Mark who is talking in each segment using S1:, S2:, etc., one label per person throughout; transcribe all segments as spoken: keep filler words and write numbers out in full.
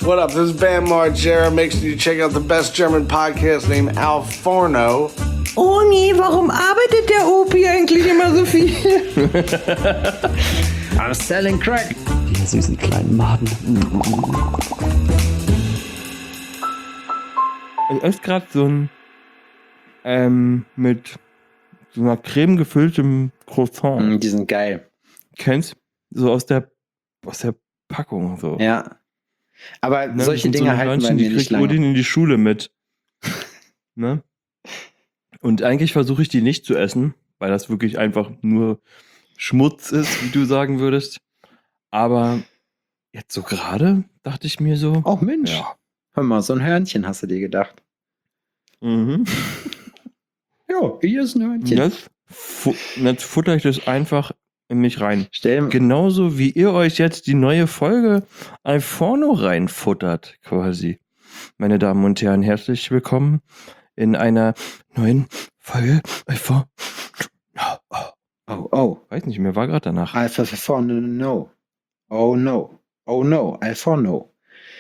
S1: What up? This is Bam Margera. Make sure you check out the best German podcast named Al Forno.
S2: Oh nee, warum arbeitet der Opi eigentlich immer so viel?
S3: I'm selling crack.
S4: Die süßen kleinen Maden.
S5: Ich esse gerade so ein ähm, mit so einer Creme gefülltem Croissant.
S3: Mm, die sind geil.
S5: Kennst so aus der aus der Packung so.
S3: Ja. Aber
S5: Ne,
S3: solche
S5: und so
S3: Dinge
S5: eine
S3: halten bei
S5: Hörnchen,
S3: mir
S5: die
S3: nicht
S5: kriegt Odin
S3: lange.
S5: in die Schule mit. Ne? Und eigentlich versuche ich die nicht zu essen, weil das wirklich einfach nur Schmutz ist, wie du sagen würdest. Aber jetzt so gerade dachte ich mir so,
S3: Oh Mensch.
S5: ja.
S3: Hör mal, so ein Hörnchen hast du dir gedacht.
S5: Mhm.
S3: Ja, hier ist ein Hörnchen.
S5: Jetzt, fu jetzt futter ich das einfach in mich rein.
S3: Stell,
S5: Genauso wie ihr euch jetzt die neue Folge Alforno reinfuttert, quasi. Meine Damen und Herren, herzlich willkommen in einer neuen Folge Alforno.
S3: oh, oh.
S5: Weiß nicht mehr, war gerade danach.
S3: Alpha for no, no. Oh no. Oh no. Alpha no.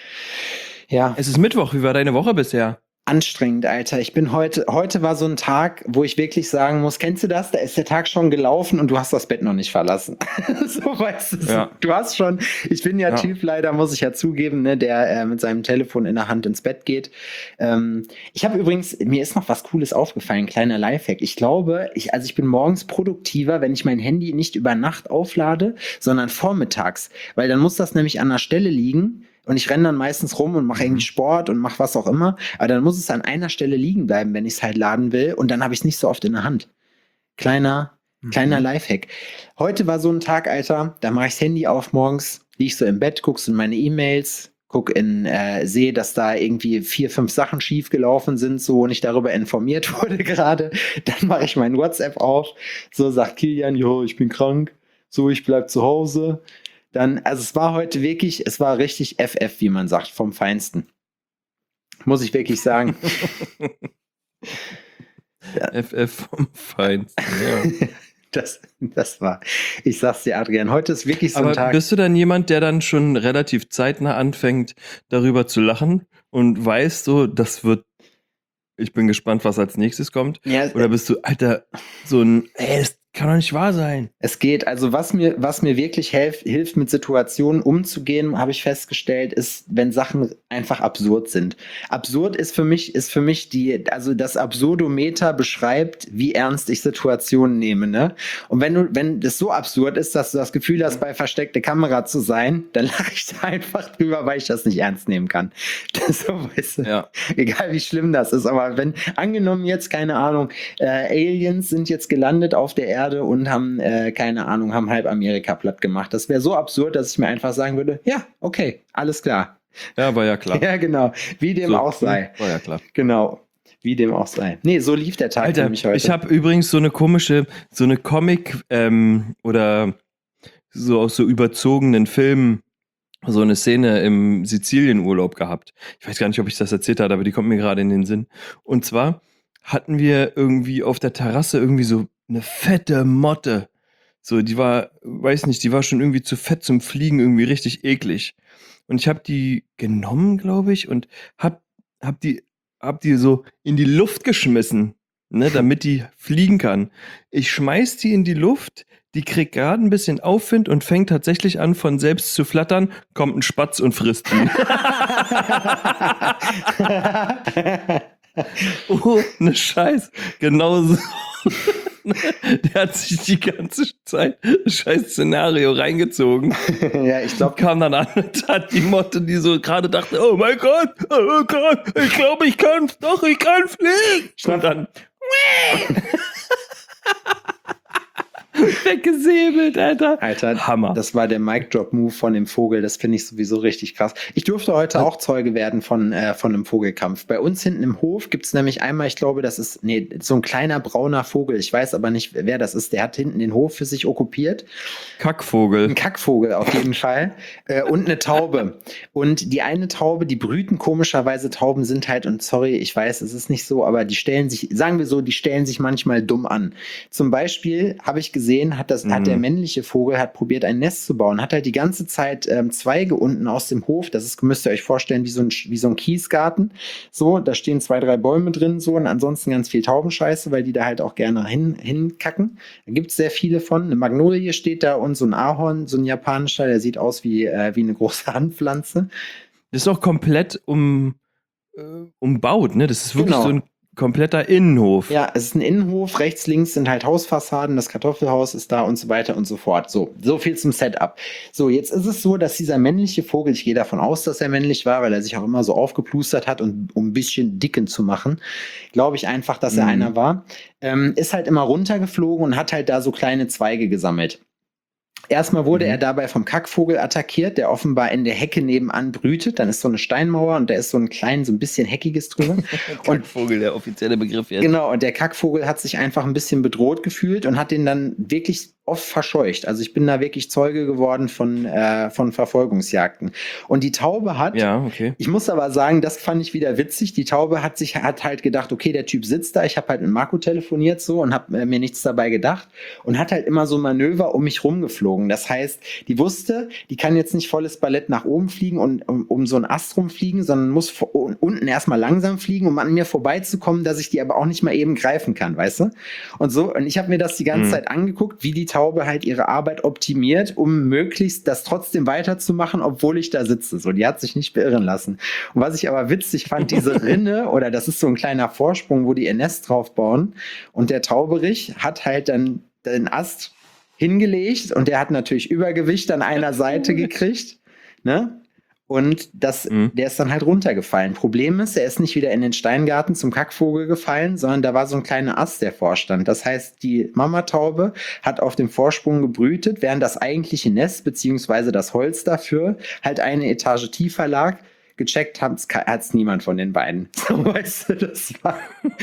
S3: Ja,
S5: Es ist Mittwoch, wie war deine Woche bisher?
S3: anstrengend, Alter. Ich bin heute, heute war so ein Tag, wo ich wirklich sagen muss, kennst du das? Da ist der Tag schon gelaufen und du hast das Bett noch nicht verlassen. So, weißt du, so,
S5: Ja.
S3: du hast schon, ich bin ja,
S5: Ja.
S3: Typ leider, muss ich ja zugeben, ne, der äh, mit seinem Telefon in der Hand ins Bett geht. Ähm, ich habe übrigens, mir ist noch was Cooles aufgefallen, kleiner Lifehack. Ich glaube, ich, also ich bin morgens produktiver, wenn ich mein Handy nicht über Nacht auflade, sondern vormittags, weil dann muss das nämlich an der Stelle liegen. Und ich renne dann meistens rum und mache irgendwie Sport und mache was auch immer. Aber dann muss es an einer Stelle liegen bleiben, wenn ich es halt laden will. Und dann habe ich es nicht so oft in der Hand. Kleiner, kleiner Lifehack. Heute war so ein Tag, Alter, da mache ich das Handy auf morgens, liege ich so im Bett, guckst in meine E-Mails, guck in, äh, sehe, dass da irgendwie vier, fünf Sachen schief gelaufen sind, so, und ich darüber informiert wurde gerade. Dann mache ich mein WhatsApp auf. So sagt Kilian, jo, ich bin krank. So, ich bleib zu Hause. Dann, also es war heute wirklich, es war richtig F F, wie man sagt, vom Feinsten. Muss ich wirklich sagen.
S5: F F vom Feinsten, ja.
S3: Das, das war, ich sag's dir, Adrian, heute ist wirklich so ein
S5: Aber
S3: Tag.
S5: bist du dann jemand, der dann schon relativ zeitnah anfängt, darüber zu lachen und weiß so, das wird, ich bin gespannt, was als nächstes kommt?
S3: Ja,
S5: Oder bist du, Alter, so ein, ey, das kann doch nicht wahr sein.
S3: es geht, also was mir, was mir wirklich helf, hilft, mit Situationen umzugehen, habe ich festgestellt, ist, wenn Sachen einfach absurd sind. Absurd ist für mich, ist für mich die, also das Absurdometer beschreibt, wie ernst ich Situationen nehme, ne? Und wenn du, wenn das so absurd ist, dass du das Gefühl hast, bei versteckte Kamera zu sein, dann lache ich da einfach drüber, weil ich das nicht ernst nehmen kann. Das so, weißt du,
S5: Ja.
S3: egal wie schlimm das ist, aber wenn, angenommen jetzt, keine Ahnung, äh, Aliens sind jetzt gelandet auf der Erde und haben, äh, keine Ahnung, haben halb Amerika platt gemacht. Das wäre so absurd, dass ich mir einfach sagen würde, ja, okay, alles klar.
S5: Ja, war ja klar.
S3: Ja, genau. Wie dem
S5: So,
S3: auch sei.
S5: War ja klar.
S3: Genau. Wie dem auch sei. Nee, so lief der Tag für
S5: Alter,
S3: mich heute.
S5: ich habe übrigens so eine komische, so eine Comic ähm, oder so aus so überzogenen Filmen so eine Szene im Sizilienurlaub gehabt. Ich weiß gar nicht, ob ich das erzählt habe, aber die kommt mir gerade in den Sinn. Und zwar hatten wir irgendwie auf der Terrasse irgendwie so eine fette Motte. So, die war, weiß nicht, die war schon irgendwie zu fett zum Fliegen, irgendwie richtig eklig. Und ich habe die genommen, glaube ich, und hab, hab die, hab die so in die Luft geschmissen, ne, damit die fliegen kann. Ich schmeiß die in die Luft, die kriegt gerade ein bisschen Aufwind und fängt tatsächlich an, von selbst zu flattern, kommt ein Spatz und frisst die. Oh, ne Scheiß. Genau so. Der hat sich die ganze Zeit das scheiß Szenario reingezogen.
S3: Ja, ich glaube,
S5: Kam dann an und hat die Motte, die so gerade dachte, oh mein Gott, oh Gott, ich glaube, ich kann, doch, ich kann fliegen. Und dann weggesäbelt, Alter.
S3: Alter,
S5: Hammer.
S3: das war der Mic-Drop-Move von dem Vogel. Das finde ich sowieso richtig krass. Ich durfte heute auch Zeuge werden von, äh, von einem Vogelkampf. Bei uns hinten im Hof gibt es nämlich einmal, ich glaube, das ist nee, so ein kleiner brauner Vogel. Ich weiß aber nicht, wer das ist. Der hat hinten den Hof für sich okkupiert.
S5: Kackvogel.
S3: Ein Kackvogel auf jeden Fall. Äh, und eine Taube. Und die eine Taube, die brüten komischerweise. Tauben sind halt, und sorry, ich weiß, es ist nicht so, aber die stellen sich, sagen wir so, die stellen sich manchmal dumm an. Zum Beispiel habe ich gesehen, gesehen, hat, das,
S5: Mhm.
S3: hat der männliche Vogel hat probiert, ein Nest zu bauen, hat halt die ganze Zeit ähm, Zweige unten aus dem Hof, das ist, müsst ihr euch vorstellen, wie so ein, wie so ein Kiesgarten, so, da stehen zwei, drei Bäume drin, so, und ansonsten ganz viel Taubenscheiße, weil die da halt auch gerne hin, hinkacken. Da gibt es sehr viele von. Eine Magnolie steht da und so ein Ahorn, so ein japanischer, der sieht aus wie, äh, wie eine große Handpflanze.
S5: Das ist auch komplett um, äh, umbaut, ne? Das ist wirklich
S3: Genau.
S5: so ein kompletter Innenhof.
S3: Ja, es ist ein Innenhof, rechts, links sind halt Hausfassaden, das Kartoffelhaus ist da und so weiter und so fort. So, so viel zum Setup. So, jetzt ist es so, dass dieser männliche Vogel, ich gehe davon aus, dass er männlich war, weil er sich auch immer so aufgeplustert hat und um ein bisschen dicken zu machen, glaube ich einfach, dass er
S5: Mhm.
S3: einer war, ähm, ist halt immer runtergeflogen und hat halt da so kleine Zweige gesammelt. Erstmal wurde
S5: Mhm.
S3: er dabei vom Kackvogel attackiert, der offenbar in der Hecke nebenan brütet. Dann ist so eine Steinmauer und da ist so ein klein, so ein bisschen Heckiges drüber. Und
S5: Vogel, der offizielle Begriff jetzt.
S3: genau, und der Kackvogel hat sich einfach ein bisschen bedroht gefühlt und hat den dann wirklich oft verscheucht. Also ich bin da wirklich Zeuge geworden von, äh, von Verfolgungsjagden. Und die Taube hat,
S5: Ja, okay.
S3: ich muss aber sagen, das fand ich wieder witzig. Die Taube hat sich hat halt gedacht, okay, der Typ sitzt da. Ich habe halt mit Marco telefoniert so und habe äh, mir nichts dabei gedacht und hat halt immer so Manöver um mich rumgeflogen. Das heißt, die wusste, die kann jetzt nicht volles Ballett nach oben fliegen und um, um so einen Ast rumfliegen, sondern muss vor, unten erstmal langsam fliegen, um an mir vorbeizukommen, dass ich die aber auch nicht mal eben greifen kann, weißt du? Und so, und ich habe mir das die ganze
S5: Mhm.
S3: Zeit angeguckt, wie die Taube halt ihre Arbeit optimiert, um möglichst das trotzdem weiterzumachen, obwohl ich da sitze. So, die hat sich nicht beirren lassen. Und was ich aber witzig fand, diese Rinne, oder das ist so ein kleiner Vorsprung, wo die ihr Nest drauf bauen. Und der Tauberich hat halt dann den Ast hingelegt und der hat natürlich Übergewicht an einer Seite gekriegt, ne? Und das,
S5: Mhm.
S3: der ist dann halt runtergefallen. Problem ist, er ist nicht wieder in den Steingarten zum Kackvogel gefallen, sondern da war so ein kleiner Ast, der vorstand. Das heißt, die Mamataube hat auf dem Vorsprung gebrütet, während das eigentliche Nest beziehungsweise das Holz dafür halt eine Etage tiefer lag. Gecheckt hat es niemand von den beiden. So, weißt du, das war,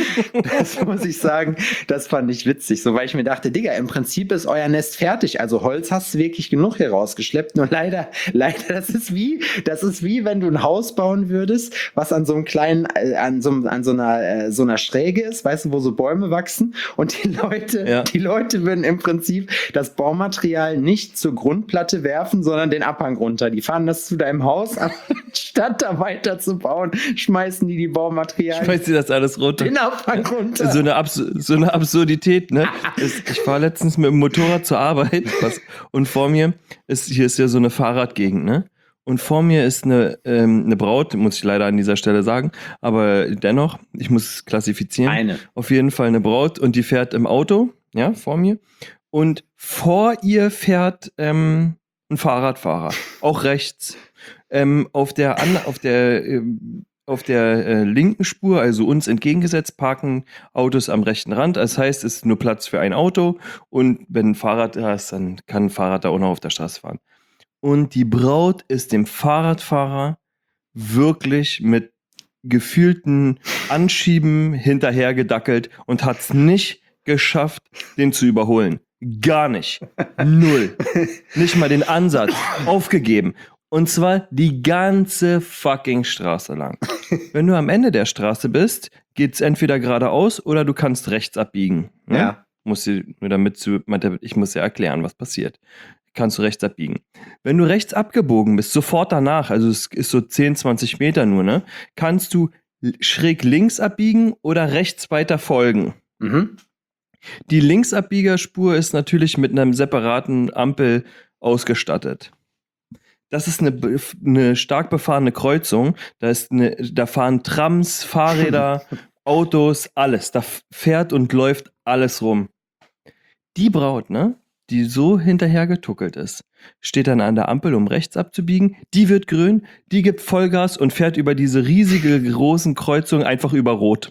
S3: das muss ich sagen, das fand ich witzig. So, weil ich mir dachte, Digga, im Prinzip ist euer Nest fertig. Also Holz hast du wirklich genug hier rausgeschleppt. Nur leider, leider, das ist wie, das ist wie, wenn du ein Haus bauen würdest, was an so einem kleinen, äh, an so, an so einer, äh, so einer Schräge ist, weißt du, wo so Bäume wachsen. Und die Leute,
S5: Ja.
S3: die Leute würden im Prinzip das Baumaterial nicht zur Grundplatte werfen, sondern den Abhang runter. Die fahren das zu deinem Haus, aber statt da weiter zu bauen, schmeißen die die Baumaterialien
S5: Schmeißt dir das alles runter.
S3: den Abhang runter.
S5: So eine, Abs so eine Absurdität, ne? Das, ich war letztens mit dem Motorrad zur Arbeit was, und vor mir ist, hier ist ja so eine Fahrradgegend, ne? Und vor mir ist eine, ähm, eine Braut, muss ich leider an dieser Stelle sagen, aber dennoch, ich muss es klassifizieren.
S3: Eine.
S5: Auf jeden Fall eine Braut und die fährt im Auto, ja, vor mir. Und vor ihr fährt ähm, ein Fahrradfahrer, auch rechts. Ähm, auf der, an, auf der, ähm, auf der äh, linken Spur, also uns entgegengesetzt, parken Autos am rechten Rand. Das heißt, es ist nur Platz für ein Auto und wenn ein Fahrrad da ist, dann kann ein Fahrrad da auch noch auf der Straße fahren. Und die Braut ist dem Fahrradfahrer wirklich mit gefühlten Anschieben hinterhergedackelt und hat es nicht geschafft, den zu überholen. Gar nicht. Null. Nicht mal den Ansatz. Aufgegeben. Und zwar die ganze fucking Straße lang. Wenn du am Ende der Straße bist, geht's entweder geradeaus oder du kannst rechts abbiegen. Ne?
S3: Ja.
S5: Muss sie, nur damit du, ich muss ja erklären, was passiert. Kannst du rechts abbiegen. Wenn du rechts abgebogen bist, sofort danach, also es ist so zehn, zwanzig Meter nur, ne, kannst du schräg links abbiegen oder rechts weiter folgen.
S3: Mhm.
S5: Die Linksabbiegerspur ist natürlich mit einer separaten Ampel ausgestattet. Das ist eine, eine stark befahrene Kreuzung. Da, ist eine, da fahren Trams, Fahrräder, Autos, alles. Da fährt und läuft alles rum. Die Braut, ne, die so hinterhergetuckelt ist, steht dann an der Ampel, um rechts abzubiegen. Die wird grün, die gibt Vollgas und fährt über diese riesige, großen Kreuzung einfach über Rot.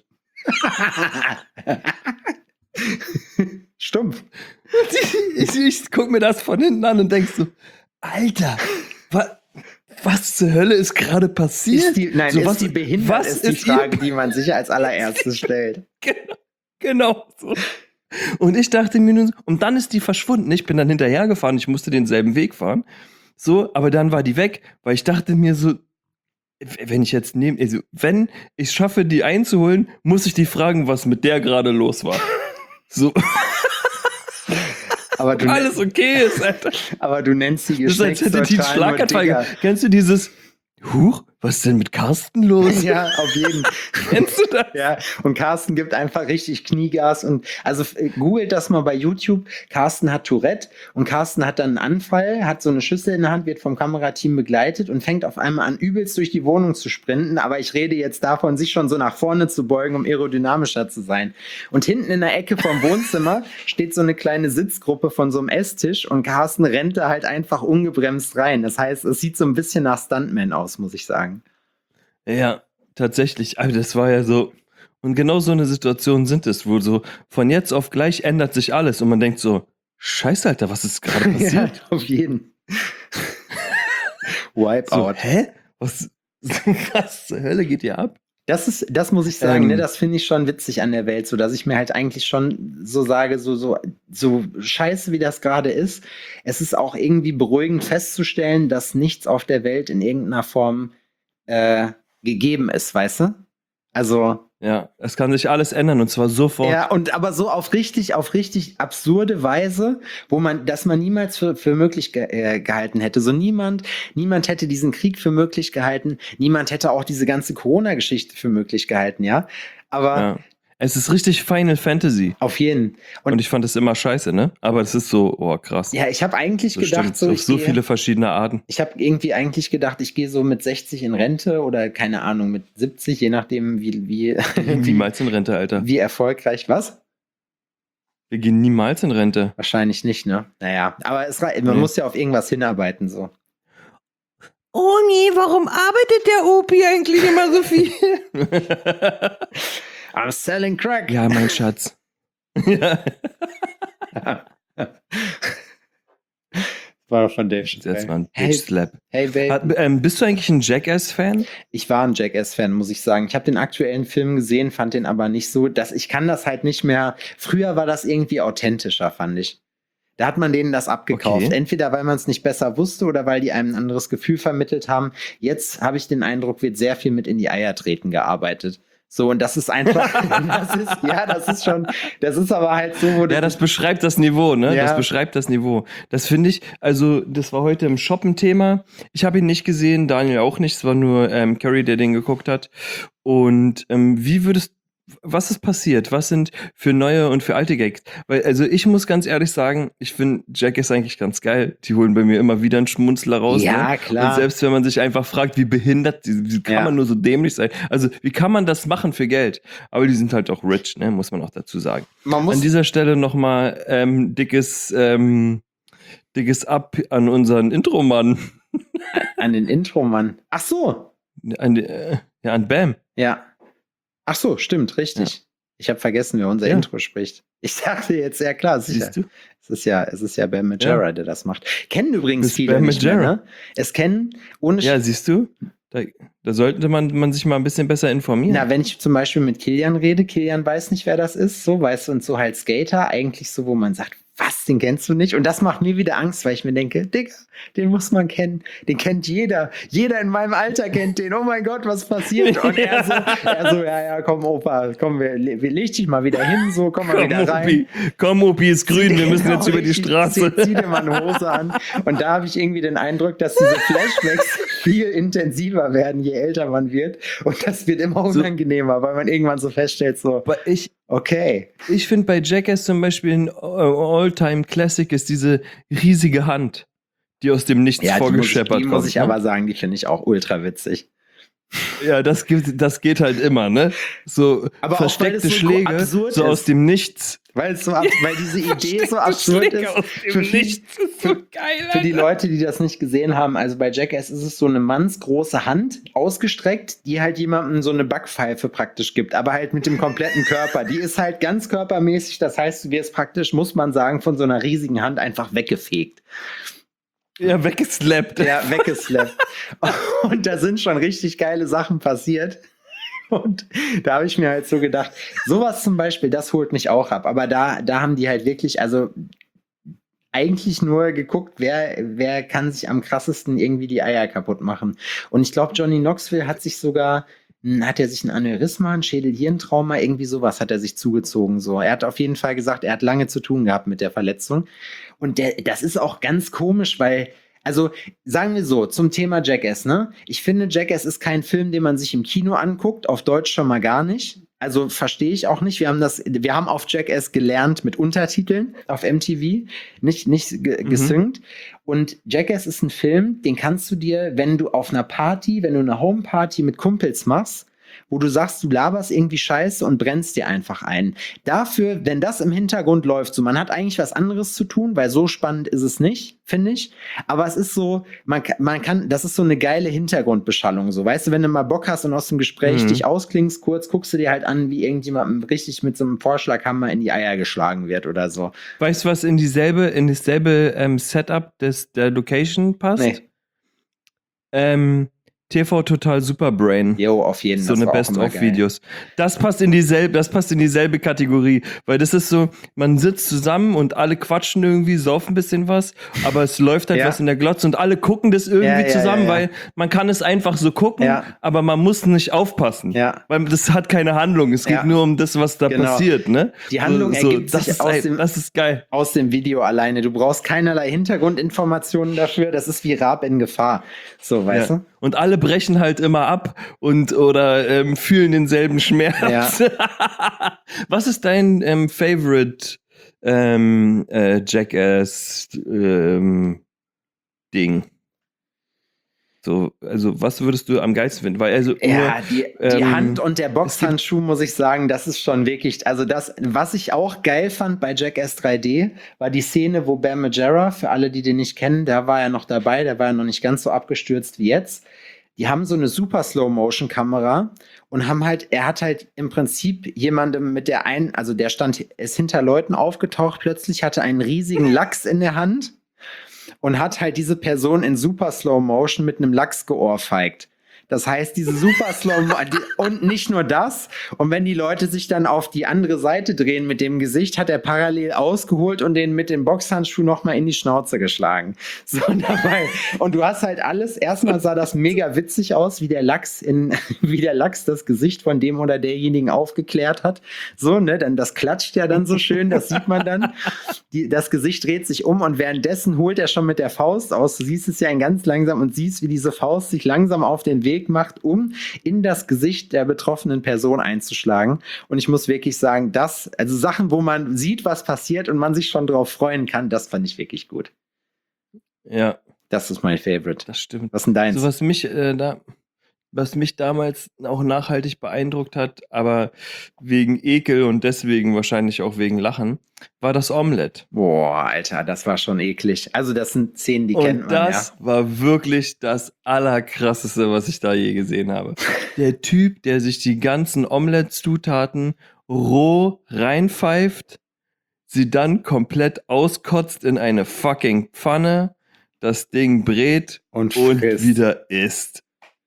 S3: Stumpf.
S5: Ich, ich guck mir das von hinten an und denk so, Alter, wa, was zur Hölle ist gerade passiert?
S3: Ist die, nein,
S5: so,
S3: ist
S5: was,
S3: die behindert,
S5: was
S3: ist die
S5: ist
S3: Frage,
S5: ihr-
S3: die man sich als allererstes stellt.
S5: Genau, genau so. Und ich dachte mir nur, so- und dann ist die verschwunden. Ich bin dann hinterhergefahren, ich musste denselben Weg fahren. So, aber dann war die weg, weil ich dachte mir so, wenn ich jetzt nehme, also wenn ich schaffe, die einzuholen, muss ich die fragen, was mit der gerade los war. So.
S3: aber du,
S5: Alles okay ist, Alter.
S3: aber du nennst die
S5: Das ist, als hätte die einen
S3: geschlechtsneutralen nur
S5: Schlaganfall.
S3: Digger.
S5: Kennst du dieses, Huch, was ist denn mit Carsten los?
S3: Ja, auf jeden Fall.
S5: Kennst du das?
S3: Ja, und Carsten gibt einfach richtig Kniegas und also äh, googelt das mal bei YouTube. Carsten hat Tourette und Carsten hat dann einen Anfall, hat so eine Schüssel in der Hand, wird vom Kamerateam begleitet und fängt auf einmal an, übelst durch die Wohnung zu sprinten. Aber ich rede jetzt davon, sich schon so nach vorne zu beugen, um aerodynamischer zu sein. Und hinten in der Ecke vom Wohnzimmer steht so eine kleine Sitzgruppe von so einem Esstisch und Carsten rennt da halt einfach ungebremst rein. Das heißt, es sieht so ein bisschen nach Stuntman aus, muss ich sagen.
S5: Ja, tatsächlich. Aber das war ja so. Und genau so eine Situation sind es, wo so von jetzt auf gleich ändert sich alles und man denkt so, Scheiße, Alter, was ist gerade
S3: Ja,
S5: passiert?
S3: auf jeden.
S5: So,
S3: Wipeout.
S5: hä? Was, was zur Hölle geht hier ab?
S3: Das ist, das muss ich sagen,
S5: Ähm.
S3: ne, das finde ich schon witzig an der Welt, so dass ich mir halt eigentlich schon so sage, so, so, so scheiße wie das gerade ist. Es ist auch irgendwie beruhigend festzustellen, dass nichts auf der Welt in irgendeiner Form äh, gegeben ist, weißt du? Also,
S5: Ja, es kann sich alles ändern und zwar sofort.
S3: ja, und aber so auf richtig, auf richtig absurde Weise, wo man, dass man niemals für, für möglich ge äh, gehalten hätte. So niemand, niemand hätte diesen Krieg für möglich gehalten, niemand hätte auch diese ganze Corona-Geschichte für möglich gehalten, ja. Aber
S5: Ja. Es ist richtig Final Fantasy.
S3: auf jeden. Und,
S5: Und ich fand das immer scheiße, ne? Aber es ist so, oh krass.
S3: ja, ich habe eigentlich
S5: das
S3: gedacht,
S5: stimmt.
S3: so,
S5: Auf
S3: ich
S5: so
S3: gehe-
S5: viele verschiedene Arten.
S3: ich habe irgendwie eigentlich gedacht, ich gehe so mit sechzig in Rente oder keine Ahnung, mit siebzig, je nachdem, wie, wie, wie,
S5: Niemals in Rente, Alter.
S3: wie erfolgreich, was?
S5: Wir gehen niemals in Rente.
S3: Wahrscheinlich nicht, ne? Naja, aber es, rei- man
S5: Nee.
S3: muss ja auf irgendwas hinarbeiten, so.
S2: Oh nee, warum arbeitet der Opi eigentlich immer so viel?
S3: I'm selling crack.
S5: Ja, mein Schatz. Ja.
S3: War doch von Dave
S5: Jetzt mal ein
S3: Hey,
S5: Bitch Slap.
S3: hey Babe.
S5: Hat, ähm, bist du eigentlich ein Jackass-Fan?
S3: Ich war ein Jackass-Fan, muss ich sagen. Ich habe den aktuellen Film gesehen, fand den aber nicht so, dass ich kann das halt nicht mehr. Früher war das irgendwie authentischer, fand ich. Da hat man denen das abgekauft.
S5: Okay.
S3: Entweder weil man es nicht besser wusste oder weil die einem ein anderes Gefühl vermittelt haben. Jetzt habe ich den Eindruck, wird sehr viel mit in die Eier treten gearbeitet. So, und das ist einfach, das ist, ja, das ist schon, das ist aber halt so, wo
S5: Ja, das beschreibt das Niveau, ne?
S3: Ja.
S5: Das beschreibt das Niveau. Das finde ich, also, das war heute im Shoppen-Thema. Ich habe ihn nicht gesehen, Daniel auch nicht. Es war nur ähm, Carrie, der den geguckt hat. Und ähm, wie würdest was ist passiert? Was sind für neue und für alte Gags? Weil, also ich muss ganz ehrlich sagen, ich finde Jackass eigentlich ganz geil. Die holen bei mir immer wieder einen Schmunzler raus.
S3: Ja,
S5: ne?
S3: klar.
S5: Und selbst wenn man sich einfach fragt, wie behindert, wie, wie kann
S3: Ja.
S5: man nur so dämlich sein? Also, wie kann man das machen für Geld? Aber die sind halt auch rich, ne? Muss man auch dazu sagen.
S3: man muss
S5: An dieser Stelle nochmal ähm, dickes, ähm, dickes Ab an unseren Intro-Mann.
S3: an den Intro-Mann. Ach so.
S5: An, äh, ja, an Bam.
S3: Ja. Ach so, stimmt, richtig.
S5: Ja.
S3: Ich habe vergessen, wer unser
S5: Ja.
S3: Intro spricht. Ich sagte jetzt, ja klar, sicher.
S5: Siehst du?
S3: Es ist ja, es ist ja Bam Margera, der das macht. Kennen übrigens
S5: Das ist
S3: viele
S5: Bam
S3: nicht mehr,
S5: Margera.
S3: ne? Es kennen ohne
S5: Ja, siehst du? Da, da sollte man, man sich mal ein bisschen besser informieren.
S3: Na, wenn ich zum Beispiel mit Kilian rede, Kilian weiß nicht, wer das ist, so, weißt du, und so halt Skater, eigentlich so, wo man sagt, was, den kennst du nicht? Und das macht mir wieder Angst, weil ich mir denke, Digga, den muss man kennen. Den kennt jeder. Jeder in meinem Alter kennt den. Oh mein Gott, was passiert? Und er so, er so ja, ja, komm, Opa, komm, wir, wir leg dich mal wieder hin, so, komm mal
S5: Komm,
S3: wieder rein.
S5: Opi, komm, Opi ist grün, wir müssen
S3: Genau,
S5: jetzt über die
S3: richtig.
S5: Straße.
S3: Zieh, zieh dir mal eine Hose an. Und da habe ich irgendwie den Eindruck, dass diese Flashbacks viel intensiver werden, je älter man wird. Und das wird immer
S5: So-
S3: unangenehmer, weil man irgendwann so feststellt, so,
S5: Aber ich,
S3: okay.
S5: ich finde bei Jackass zum Beispiel ein All-Time-Classic ist diese riesige Hand, die aus dem Nichts
S3: Ja, die muss, ich,
S5: vorgescheppert
S3: die
S5: kommt.
S3: muss ich
S5: ne?
S3: aber sagen, die finde ich auch ultra witzig.
S5: Ja, das, gibt, das geht halt immer, ne? So
S3: Aber auch, weil
S5: versteckte
S3: es so
S5: Schläge,
S3: absurd
S5: so
S3: ist.
S5: aus dem Nichts.
S3: Weil, es so ab, weil diese Idee so absurd
S5: Schläge
S3: ist.
S5: aus dem
S3: Für, viel,
S5: Nichts ist so geil,
S3: für die
S5: Alter.
S3: Leute, die das nicht gesehen haben, also bei Jackass ist es so eine mannsgroße Hand ausgestreckt, die halt jemandem so eine Backpfeife praktisch gibt, aber halt mit dem kompletten Körper. Die ist halt ganz körpermäßig, das heißt, du wirst praktisch, muss man sagen, von so einer riesigen Hand einfach weggefegt.
S5: Ja, weggeslappt.
S3: Ja, weggeslappt. Und da sind schon richtig geile Sachen passiert. Und da habe ich mir halt so gedacht, sowas zum Beispiel, das holt mich auch ab. Aber da, da haben die halt wirklich, also eigentlich nur geguckt, wer, wer kann sich am krassesten irgendwie die Eier kaputt machen. Und ich glaube, Johnny Knoxville hat sich sogar hat er sich ein Aneurysma, ein Schädelhirntrauma, irgendwie sowas hat er sich zugezogen. So, er hat auf jeden Fall gesagt, er hat lange zu tun gehabt mit der Verletzung. Und der, das ist auch ganz komisch, weil, also sagen wir so, zum Thema Jackass, ne? Ich finde, Jackass ist kein Film, den man sich im Kino anguckt, auf Deutsch schon mal gar nicht. Also verstehe ich auch nicht. Wir haben das, wir haben auf Jackass gelernt mit Untertiteln auf M T V, nicht, nicht ge-
S5: Mhm.
S3: gesynkt. Und Jackass ist ein Film, den kannst du dir, wenn du auf einer Party, wenn du eine Homeparty mit Kumpels machst, wo du sagst, du laberst irgendwie Scheiße und brennst dir einfach ein. Dafür, wenn das im Hintergrund läuft, so, man hat eigentlich was anderes zu tun, weil so spannend ist es nicht, finde ich. Aber es ist so, man, ka- man kann, das ist so eine geile Hintergrundbeschallung, so, weißt du, wenn du mal Bock hast und aus dem Gespräch
S5: Mhm.
S3: dich ausklingst, kurz, guckst du dir halt an, wie irgendjemandem richtig mit so einem Vorschlaghammer in die Eier geschlagen wird oder so.
S5: Weißt du, was in dieselbe, in dasselbe ähm, Setup des, der Location passt?
S3: Nee.
S5: Ähm, T V Total Superbrain.
S3: Jo, auf jeden
S5: So
S3: das
S5: eine
S3: war auch immer geil.
S5: Best-of-Videos. Das passt in dieselbe, das passt in dieselbe Kategorie, weil das ist so, man sitzt zusammen und alle quatschen irgendwie, saufen ein bisschen was, aber es läuft halt
S3: Ja.
S5: was in der Glotze und alle gucken das irgendwie
S3: Ja, ja,
S5: zusammen,
S3: ja, ja.
S5: weil man kann es einfach so gucken,
S3: Ja.
S5: aber man muss nicht aufpassen.
S3: Ja.
S5: Weil das hat keine Handlung. Es geht
S3: Ja.
S5: nur um das, was da
S3: Genau.
S5: passiert, ne?
S3: Die Handlung
S5: so,
S3: ergibt
S5: das
S3: sich
S5: ist,
S3: aus
S5: ey,
S3: dem-
S5: das ist geil.
S3: Aus dem Video alleine. Du brauchst keinerlei Hintergrundinformationen dafür. Das ist wie Raab in Gefahr. So, weißt
S5: Ja. Und alle brechen halt immer ab und oder ähm, fühlen denselben Schmerz. Was ist dein ähm, Favorite ähm, äh, Jackass ähm, Ding? So, also was würdest du am geilsten finden? Weil also
S3: du? Ja,
S5: nur,
S3: die, die
S5: ähm,
S3: Hand und der Boxhandschuh, muss ich sagen, das ist schon wirklich, also das, was ich auch geil fand bei Jackass drei D, war die Szene, wo Bam Margera, für alle, die den nicht kennen, der war ja noch dabei, der war ja noch nicht ganz so abgestürzt wie jetzt. Die haben so eine super Slow-Motion-Kamera und haben halt, er hat halt im Prinzip jemandem mit der einen, also der stand, ist hinter Leuten aufgetaucht, plötzlich hatte einen riesigen Lachs in der Hand und hat halt diese Person in super Slow Motion mit einem Lachs geohrfeigt. Das heißt, diese super Slow Mo- die- und nicht nur das. Und wenn die Leute sich dann auf die andere Seite drehen mit dem Gesicht, hat er parallel ausgeholt und den mit dem Boxhandschuh noch mal in die Schnauze geschlagen. So dabei. Und du hast halt alles. Erstmal sah das mega witzig aus, wie der Lachs in, wie der Lachs das Gesicht von dem oder derjenigen aufgeklärt hat. So, ne, dann das klatscht ja dann so schön, das sieht man dann. Die, das Gesicht dreht sich um und währenddessen holt er schon mit der Faust aus. Du siehst es ja in ganz langsam und siehst, wie diese Faust sich langsam auf den Weg macht, um in das Gesicht der betroffenen Person einzuschlagen. Und ich muss wirklich sagen, das, also Sachen, wo man sieht, was passiert und man sich schon drauf freuen kann, das fand ich wirklich gut.
S5: ja,
S3: Das ist mein Favorite.
S5: das stimmt.
S3: Was ist denn deins?
S5: So was mich äh, da, was mich damals auch nachhaltig beeindruckt hat, aber wegen Ekel und deswegen wahrscheinlich auch wegen Lachen, war das Omelette.
S3: Boah, Alter, das war schon eklig. Also das sind Szenen, die kennt
S5: Und
S3: man
S5: das war wirklich das Allerkrasseste, was ich da je gesehen habe. Der Typ, der sich die ganzen Omelette-Zutaten roh reinpfeift, sie dann komplett auskotzt in eine fucking Pfanne, das Ding brät
S3: Und
S5: und
S3: frisst.
S5: wieder isst.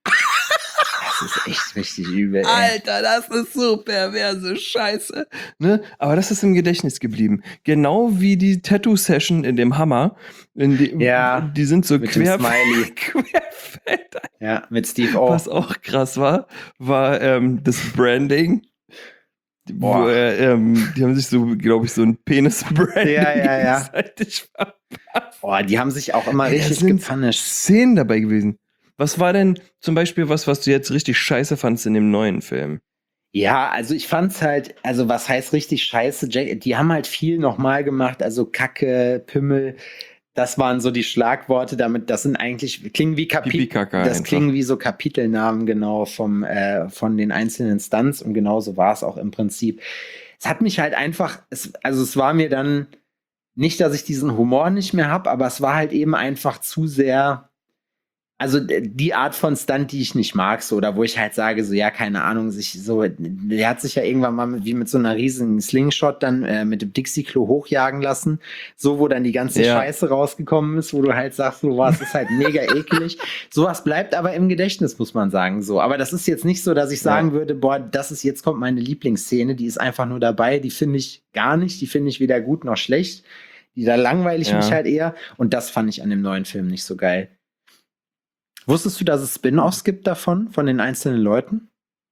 S3: Das ist echt richtig übel. Ey.
S5: Alter, das ist so perverse Scheiße. Ne? Aber das ist im Gedächtnis geblieben. Genau wie die Tattoo-Session in dem Hammer. In die,
S3: Ja,
S5: die sind so
S3: mit dem
S5: quer,
S3: Smiley.
S5: querfeld.
S3: Ja, mit Steve O.
S5: Was auch krass war, war ähm, das Branding. Wo,
S3: Boah.
S5: äh, ähm, die haben sich so, glaube ich, so ein Penis-Branding
S3: Ja, ja, ja.
S5: gegenseitig verpasst.
S3: Boah, die haben sich auch immer
S5: Ey, da
S3: richtig
S5: sind
S3: gepunished.
S5: Szenen dabei gewesen. Was war denn zum Beispiel was, was du jetzt richtig scheiße fandst in dem neuen Film?
S3: Ja, also ich fand's halt, also was heißt richtig scheiße? Jack, die haben halt viel nochmal gemacht, also Kacke, Pimmel, das waren so die Schlagworte, damit, das sind eigentlich, klingen wie Kapitel,
S5: Pipi-Kaka
S3: das
S5: einfach.
S3: klingen wie so Kapitelnamen genau vom, äh, von den einzelnen Stunts und genauso war es auch im Prinzip. Es hat mich halt einfach, es, also es war mir dann, nicht, dass ich diesen Humor nicht mehr habe, aber es war halt eben einfach zu sehr, also die Art von Stunt, die ich nicht mag, so, oder wo ich halt sage, so, ja, keine Ahnung, sich so, der hat sich ja irgendwann mal mit, wie mit so einer riesigen Slingshot dann äh, mit dem Dixie-Klo hochjagen lassen, so, wo dann die ganze
S5: Ja.
S3: Scheiße rausgekommen ist, wo du halt sagst, so, was ist halt mega eklig. Sowas bleibt aber im Gedächtnis, muss man sagen, so. Aber das ist jetzt nicht so, dass ich sagen
S5: Ja.
S3: würde, boah, das ist, jetzt kommt meine Lieblingsszene, die ist einfach nur dabei, die finde ich gar nicht, die finde ich weder gut noch schlecht, die da langweile ich
S5: Ja.
S3: mich halt eher, und das fand ich an dem neuen Film nicht so geil. Wusstest du, dass es Spin-offs gibt davon, von den einzelnen Leuten?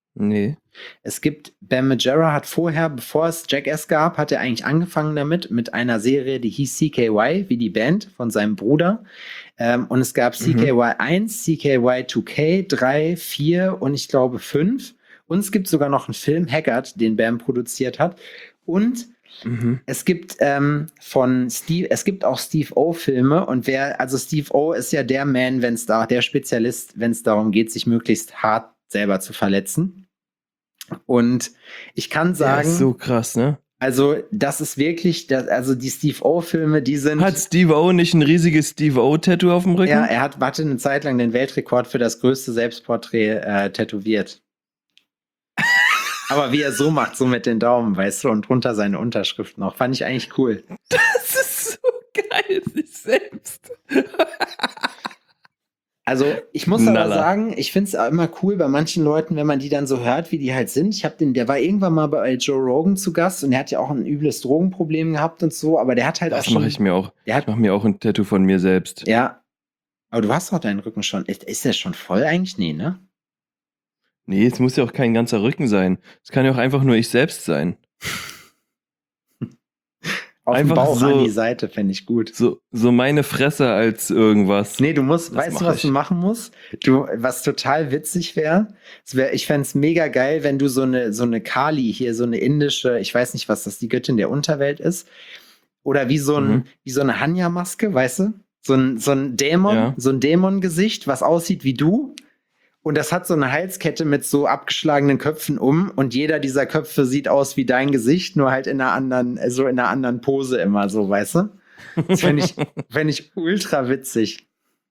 S5: Nee.
S3: Es gibt, Bam Margera hat vorher, bevor es Jackass gab, hat er eigentlich angefangen damit, mit einer Serie, die hieß C K Y, wie die Band von seinem Bruder. Ähm, und es gab C K Y eins, C K Y zwei K, drei, vier und ich glaube fünf. Und es gibt sogar noch einen Film, Haggard, den Bam produziert hat. Und
S5: Mhm.
S3: es gibt ähm, von Steve, es gibt auch Steve O-Filme und wer, also Steve O ist ja der Man, wenn es da, der Spezialist, wenn es darum geht, sich möglichst hart selber zu verletzen. Und ich kann
S5: Der
S3: sagen,
S5: ist so krass, ne?
S3: also das ist wirklich, das, also die Steve O-Filme, die sind.
S5: Hat Steve O nicht ein riesiges Steve O-Tattoo auf dem Rücken?
S3: Ja, er hat, hatte eine Zeit lang den Weltrekord für das größte Selbstporträt äh, tätowiert. Aber wie er so macht, so mit den Daumen, weißt du, und drunter seine Unterschrift noch, fand ich eigentlich cool.
S5: Das ist so geil, sich selbst.
S3: Also ich muss aber
S5: Knaller.
S3: sagen, ich finde es immer cool bei manchen Leuten, wenn man die dann so hört, wie die halt sind. Ich habe den, der war irgendwann mal bei Joe Rogan zu Gast und der hat ja auch ein übles Drogenproblem gehabt und so, aber der hat halt
S5: Das
S3: auch schon.
S5: mache ich mir auch.
S3: Der hat,
S5: Ich mache mir auch ein Tattoo von mir selbst.
S3: ja. Aber du hast doch deinen Rücken schon. Ist, ist der schon voll eigentlich? Nee, ne?
S5: Nee, es muss ja auch kein ganzer Rücken sein. Es kann ja auch einfach nur ich selbst sein.
S3: Auf dem
S5: Einfach
S3: Bauch
S5: so-
S3: an die Seite, fände ich gut.
S5: So, so meine Fresse als irgendwas.
S3: Nee, du musst,
S5: Das
S3: weißt du,
S5: mach
S3: was
S5: ich.
S3: du machen musst? Du, was total witzig wäre, wär, ich fände es mega geil, wenn du so eine, so eine Kali hier, so eine indische, ich weiß nicht, was das die Göttin der Unterwelt ist, oder wie so, ein,
S5: Mhm.
S3: wie so eine Hanya-Maske, weißt du? So ein, so ein Dämon,
S5: Ja.
S3: so ein Dämon-Gesicht, was aussieht wie du. Und das hat so eine Halskette mit so abgeschlagenen Köpfen um und jeder dieser Köpfe sieht aus wie dein Gesicht, nur halt in einer anderen, so in einer anderen Pose immer so, weißt du? Das fände ich, fänd ich ultra witzig.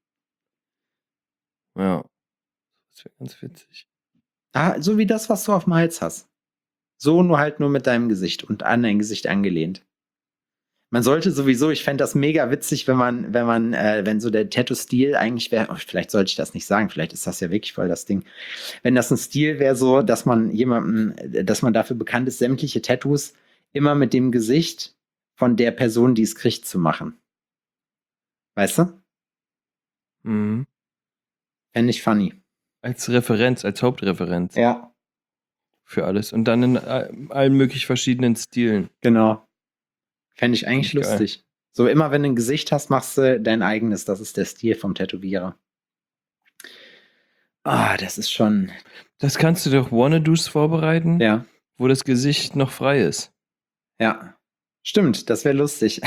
S5: Ja. Das wäre ganz witzig.
S3: Ah, so wie das, was du auf dem Hals hast. So nur halt nur mit deinem Gesicht und an dein Gesicht angelehnt. Man sollte sowieso, ich fände das mega witzig, wenn man, wenn man, äh, wenn so der Tattoo-Stil eigentlich wäre, oh, vielleicht sollte ich das nicht sagen, vielleicht ist das ja wirklich voll das Ding. Wenn das ein Stil wäre so, dass man jemanden, dass man dafür bekannt ist, sämtliche Tattoos immer mit dem Gesicht von der Person, die es kriegt, zu machen. Weißt du?
S5: Mhm.
S3: Fände ich funny.
S5: Als Referenz, als Hauptreferenz
S3: Ja,
S5: für alles. Und dann in all- allen möglich verschiedenen Stilen.
S3: genau. Fände ich eigentlich
S5: Geil.
S3: lustig. So immer, wenn du ein Gesicht hast, machst du dein eigenes. Das ist der Stil vom Tätowierer. Ah, das ist schon,
S5: Das kannst du doch Wannadoos vorbereiten,
S3: ja,
S5: wo das Gesicht noch frei ist.
S3: ja. Stimmt, das wäre lustig.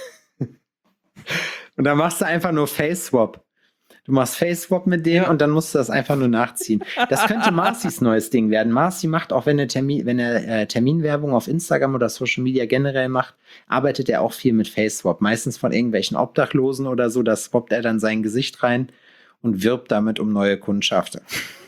S3: Und dann machst du einfach nur Face Swap. Du machst Face Swap mit dem und dann musst du das einfach nur nachziehen. Das könnte Marcis neues Ding werden. Marci macht auch, wenn er, Termin, wenn er äh, Terminwerbung auf Instagram oder Social Media generell macht, arbeitet er auch viel mit Face Swap. Meistens von irgendwelchen Obdachlosen oder so. Da swappt er dann sein Gesicht rein und wirbt damit um neue Kundschaft.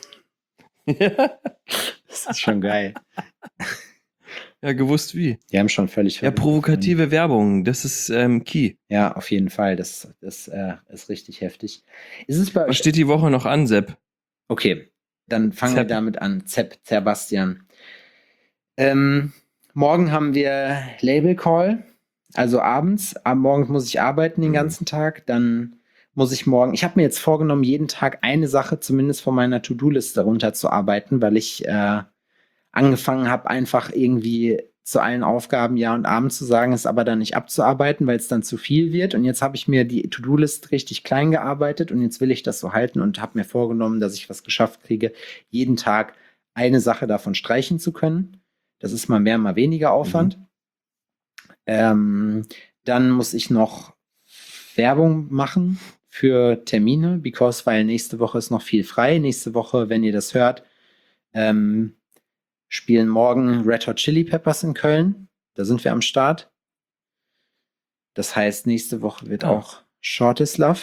S3: Das ist schon geil.
S5: Ja, gewusst wie.
S3: Die haben schon völlig
S5: Ja,
S3: verrückt.
S5: provokative Werbung, das ist ähm, key.
S3: Ja, auf jeden Fall. Das, das äh, ist richtig heftig. Ist es bei
S5: Was
S3: euch?
S5: steht die Woche noch an, Sepp?
S3: Okay, dann fangen wir
S5: Zepp.
S3: damit an. Zepp, Sebastian. Ähm, morgen haben wir Label Call, also abends. Am Morgen muss ich arbeiten den
S5: Mhm.
S3: ganzen Tag. Dann muss ich morgen. Ich habe mir jetzt vorgenommen, jeden Tag eine Sache zumindest von meiner To-Do-Liste runterzuarbeiten, weil ich äh, angefangen habe, einfach irgendwie zu allen Aufgaben Ja und Amen zu sagen, es aber dann nicht abzuarbeiten, weil es dann zu viel wird. Und jetzt habe ich mir die To-Do-List richtig klein gearbeitet und jetzt will ich das so halten und habe mir vorgenommen, dass ich was geschafft kriege, jeden Tag eine Sache davon streichen zu können. Das ist mal mehr, mal weniger Aufwand. Ähm, dann muss ich noch Werbung machen für Termine, because, weil nächste Woche ist noch viel frei. Nächste Woche, wenn ihr das hört, ähm, spielen morgen Red Hot Chili Peppers in Köln. Da sind wir am Start. Das heißt, nächste Woche wird
S5: Ah.
S3: auch Short is Love.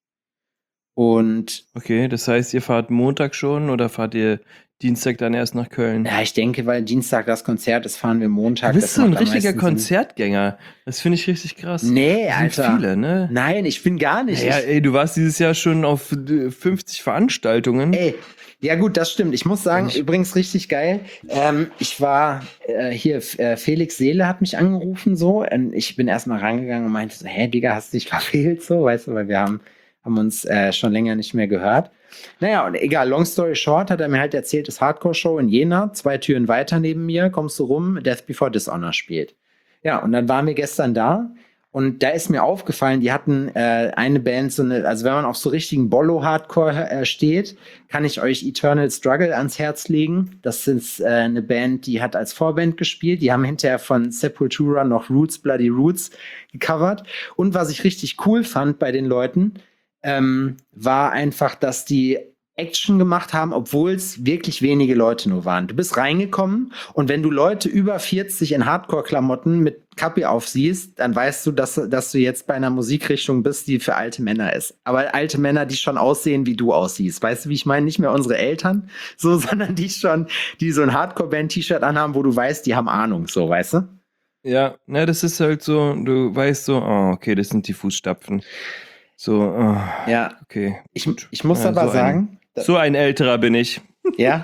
S3: Und
S5: Okay, das heißt, ihr fahrt Montag schon oder fahrt ihr Dienstag dann erst nach Köln?
S3: ja, ich denke, weil Dienstag das Konzert ist, fahren wir Montag.
S5: Du
S3: Das
S5: bist so ein
S3: macht am
S5: richtiger
S3: meisten Sinn.
S5: Konzertgänger. Das finde ich richtig krass.
S3: Nee,
S5: Das sind
S3: Alter.
S5: viele, ne?
S3: Nein, ich bin gar nicht.
S5: Ja,
S3: ich,
S5: ey, du warst dieses Jahr schon auf äh, fünfzig Veranstaltungen.
S3: Ey, ja gut, das stimmt. Ich muss sagen,
S5: Ich-
S3: übrigens richtig geil. Ähm, ich war äh, hier, äh, Felix Seele hat mich angerufen so und ich bin erstmal rangegangen und meinte so, hä, Digga, hast du dich verfehlt so, weißt du, weil wir haben, haben uns äh, schon länger nicht mehr gehört. Naja, und egal, long story short, hat er mir halt erzählt, das Hardcore-Show in Jena, zwei Türen weiter neben mir, kommst du rum, Death Before Dishonor spielt. Ja, und dann waren wir gestern da und da ist mir aufgefallen, die hatten äh, eine Band, so eine, also wenn man auf so richtigen Bollo-Hardcore äh, steht, kann ich euch Eternal Struggle ans Herz legen. Das ist äh, eine Band, die hat als Vorband gespielt. Die haben hinterher von Sepultura noch Roots, Bloody Roots gecovert. Und was ich richtig cool fand bei den Leuten, ähm, war einfach, dass die Action gemacht haben, obwohl es wirklich wenige Leute nur waren. Du bist reingekommen und wenn du Leute über vierzig in Hardcore-Klamotten mit Kappe aufsiehst, dann weißt du, dass, dass du jetzt bei einer Musikrichtung bist, die für alte Männer ist. Aber alte Männer, die schon aussehen, wie du aussiehst. Weißt du, wie ich meine? Nicht mehr unsere Eltern, so, sondern die schon, die so ein Hardcore-Band-T-Shirt anhaben, wo du weißt, die haben Ahnung, so, weißt du?
S5: Ja, na, das ist halt so, du weißt so, oh, okay, das sind die Fußstapfen. So, oh,
S3: ja,
S5: okay.
S3: Ich, ich muss
S5: ja,
S3: aber
S5: so
S3: sagen,
S5: ein, so ein älterer bin ich.
S3: Ja.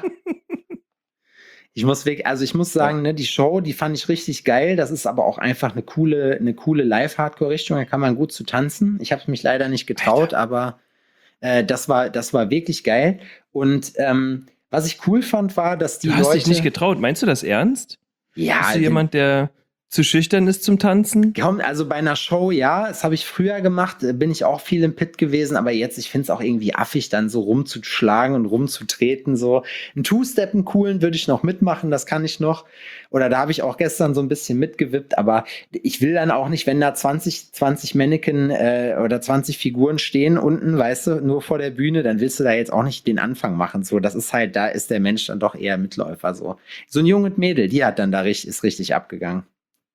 S3: Ich muss wirklich, also ich muss sagen, ne, die Show, die fand ich richtig geil. Das ist aber auch einfach eine coole, eine coole Live-Hardcore-Richtung. Da kann man gut zu tanzen. Ich habe mich leider nicht getraut, Alter. aber äh, das war, das war wirklich geil. Und ähm, was ich cool fand, war, dass die
S5: Du hast
S3: Leute,
S5: dich nicht getraut. Meinst du das ernst?
S3: Ja,
S5: Bist du jemand, der zu schüchtern ist zum Tanzen?
S3: Komm, also bei einer Show, ja, das habe ich früher gemacht, bin ich auch viel im Pit gewesen, aber jetzt, ich finde es auch irgendwie affig, dann so rumzuschlagen und rumzutreten, so. Ein Two-Step, einen coolen würde ich noch mitmachen, das kann ich noch. Oder da habe ich auch gestern so ein bisschen mitgewippt, aber ich will dann auch nicht, wenn da zwanzig, zwanzig Mannequin äh, oder zwanzig Figuren stehen unten, weißt du, nur vor der Bühne, dann willst du da jetzt auch nicht den Anfang machen, so. Das ist halt, da ist der Mensch dann doch eher Mitläufer, so. So ein junges Mädel, die hat dann da richtig, ist richtig abgegangen.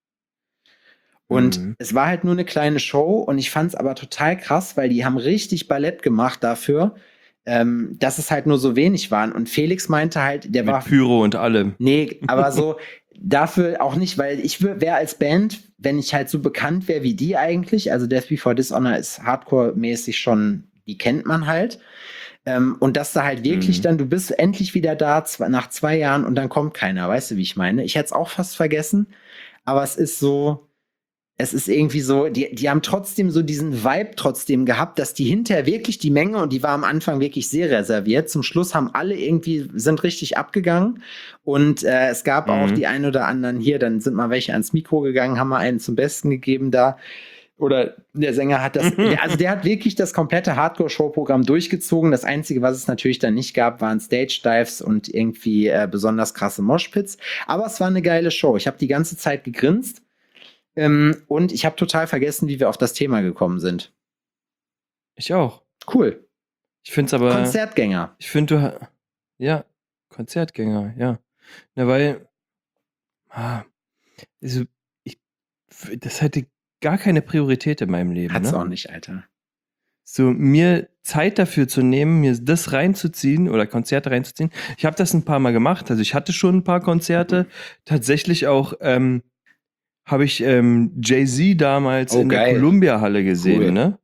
S3: Und mhm. es war halt nur eine kleine Show und ich fand es aber total krass, weil die haben richtig Ballett gemacht dafür, ähm, dass es halt nur so wenig waren. Und Felix meinte halt, der
S5: Mit
S3: war...
S5: Pyro und allem.
S3: Nee, aber so dafür auch nicht, weil ich wäre als Band, wenn ich halt so bekannt wäre wie die eigentlich, also Death Before Dishonor ist Hardcore-mäßig schon, die kennt man halt. Ähm, und dass da halt wirklich mhm. dann, du bist endlich wieder da zwei, nach zwei Jahren und dann kommt keiner, weißt du, wie ich meine? Ich hätte es auch fast vergessen, aber es ist so... Es ist irgendwie so, die, die haben trotzdem so diesen Vibe trotzdem gehabt, dass die hinterher wirklich die Menge, und die war am Anfang wirklich sehr reserviert, zum Schluss haben alle irgendwie, sind richtig abgegangen und äh, es gab mhm. auch die ein oder anderen hier, dann sind mal welche ans Mikro gegangen, haben mal einen zum Besten gegeben da. Oder der Sänger hat das, der, also der hat wirklich das komplette Hardcore-Show-Programm durchgezogen. Das Einzige, was es natürlich dann nicht gab, waren Stage-Dives und irgendwie äh, besonders krasse Moshpits. Aber es war eine geile Show. Ich habe die ganze Zeit gegrinst. Ähm, und ich habe total vergessen, wie wir auf das Thema gekommen sind.
S5: Ich auch.
S3: Cool.
S5: Ich finde es aber...
S3: Konzertgänger.
S5: Ich finde, du... Ja, Konzertgänger, ja. Na, weil... Ah, also, ich, das hatte gar keine Priorität in meinem Leben.
S3: Hat's
S5: ne?
S3: auch nicht, Alter.
S5: So, mir Zeit dafür zu nehmen, mir das reinzuziehen oder Konzerte reinzuziehen. Ich habe das ein paar Mal gemacht. Also ich hatte schon ein paar Konzerte. Tatsächlich auch... Ähm, habe ich ähm, Jay-Z damals
S3: oh,
S5: in
S3: geil.
S5: der Columbia-Halle gesehen,
S3: cool.
S5: ne?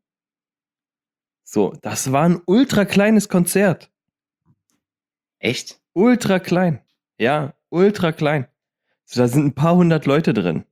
S5: So, das war ein ultra kleines Konzert.
S3: Echt?
S5: Ultra klein. Ja, ultra klein. So, da sind ein paar hundert Leute drin.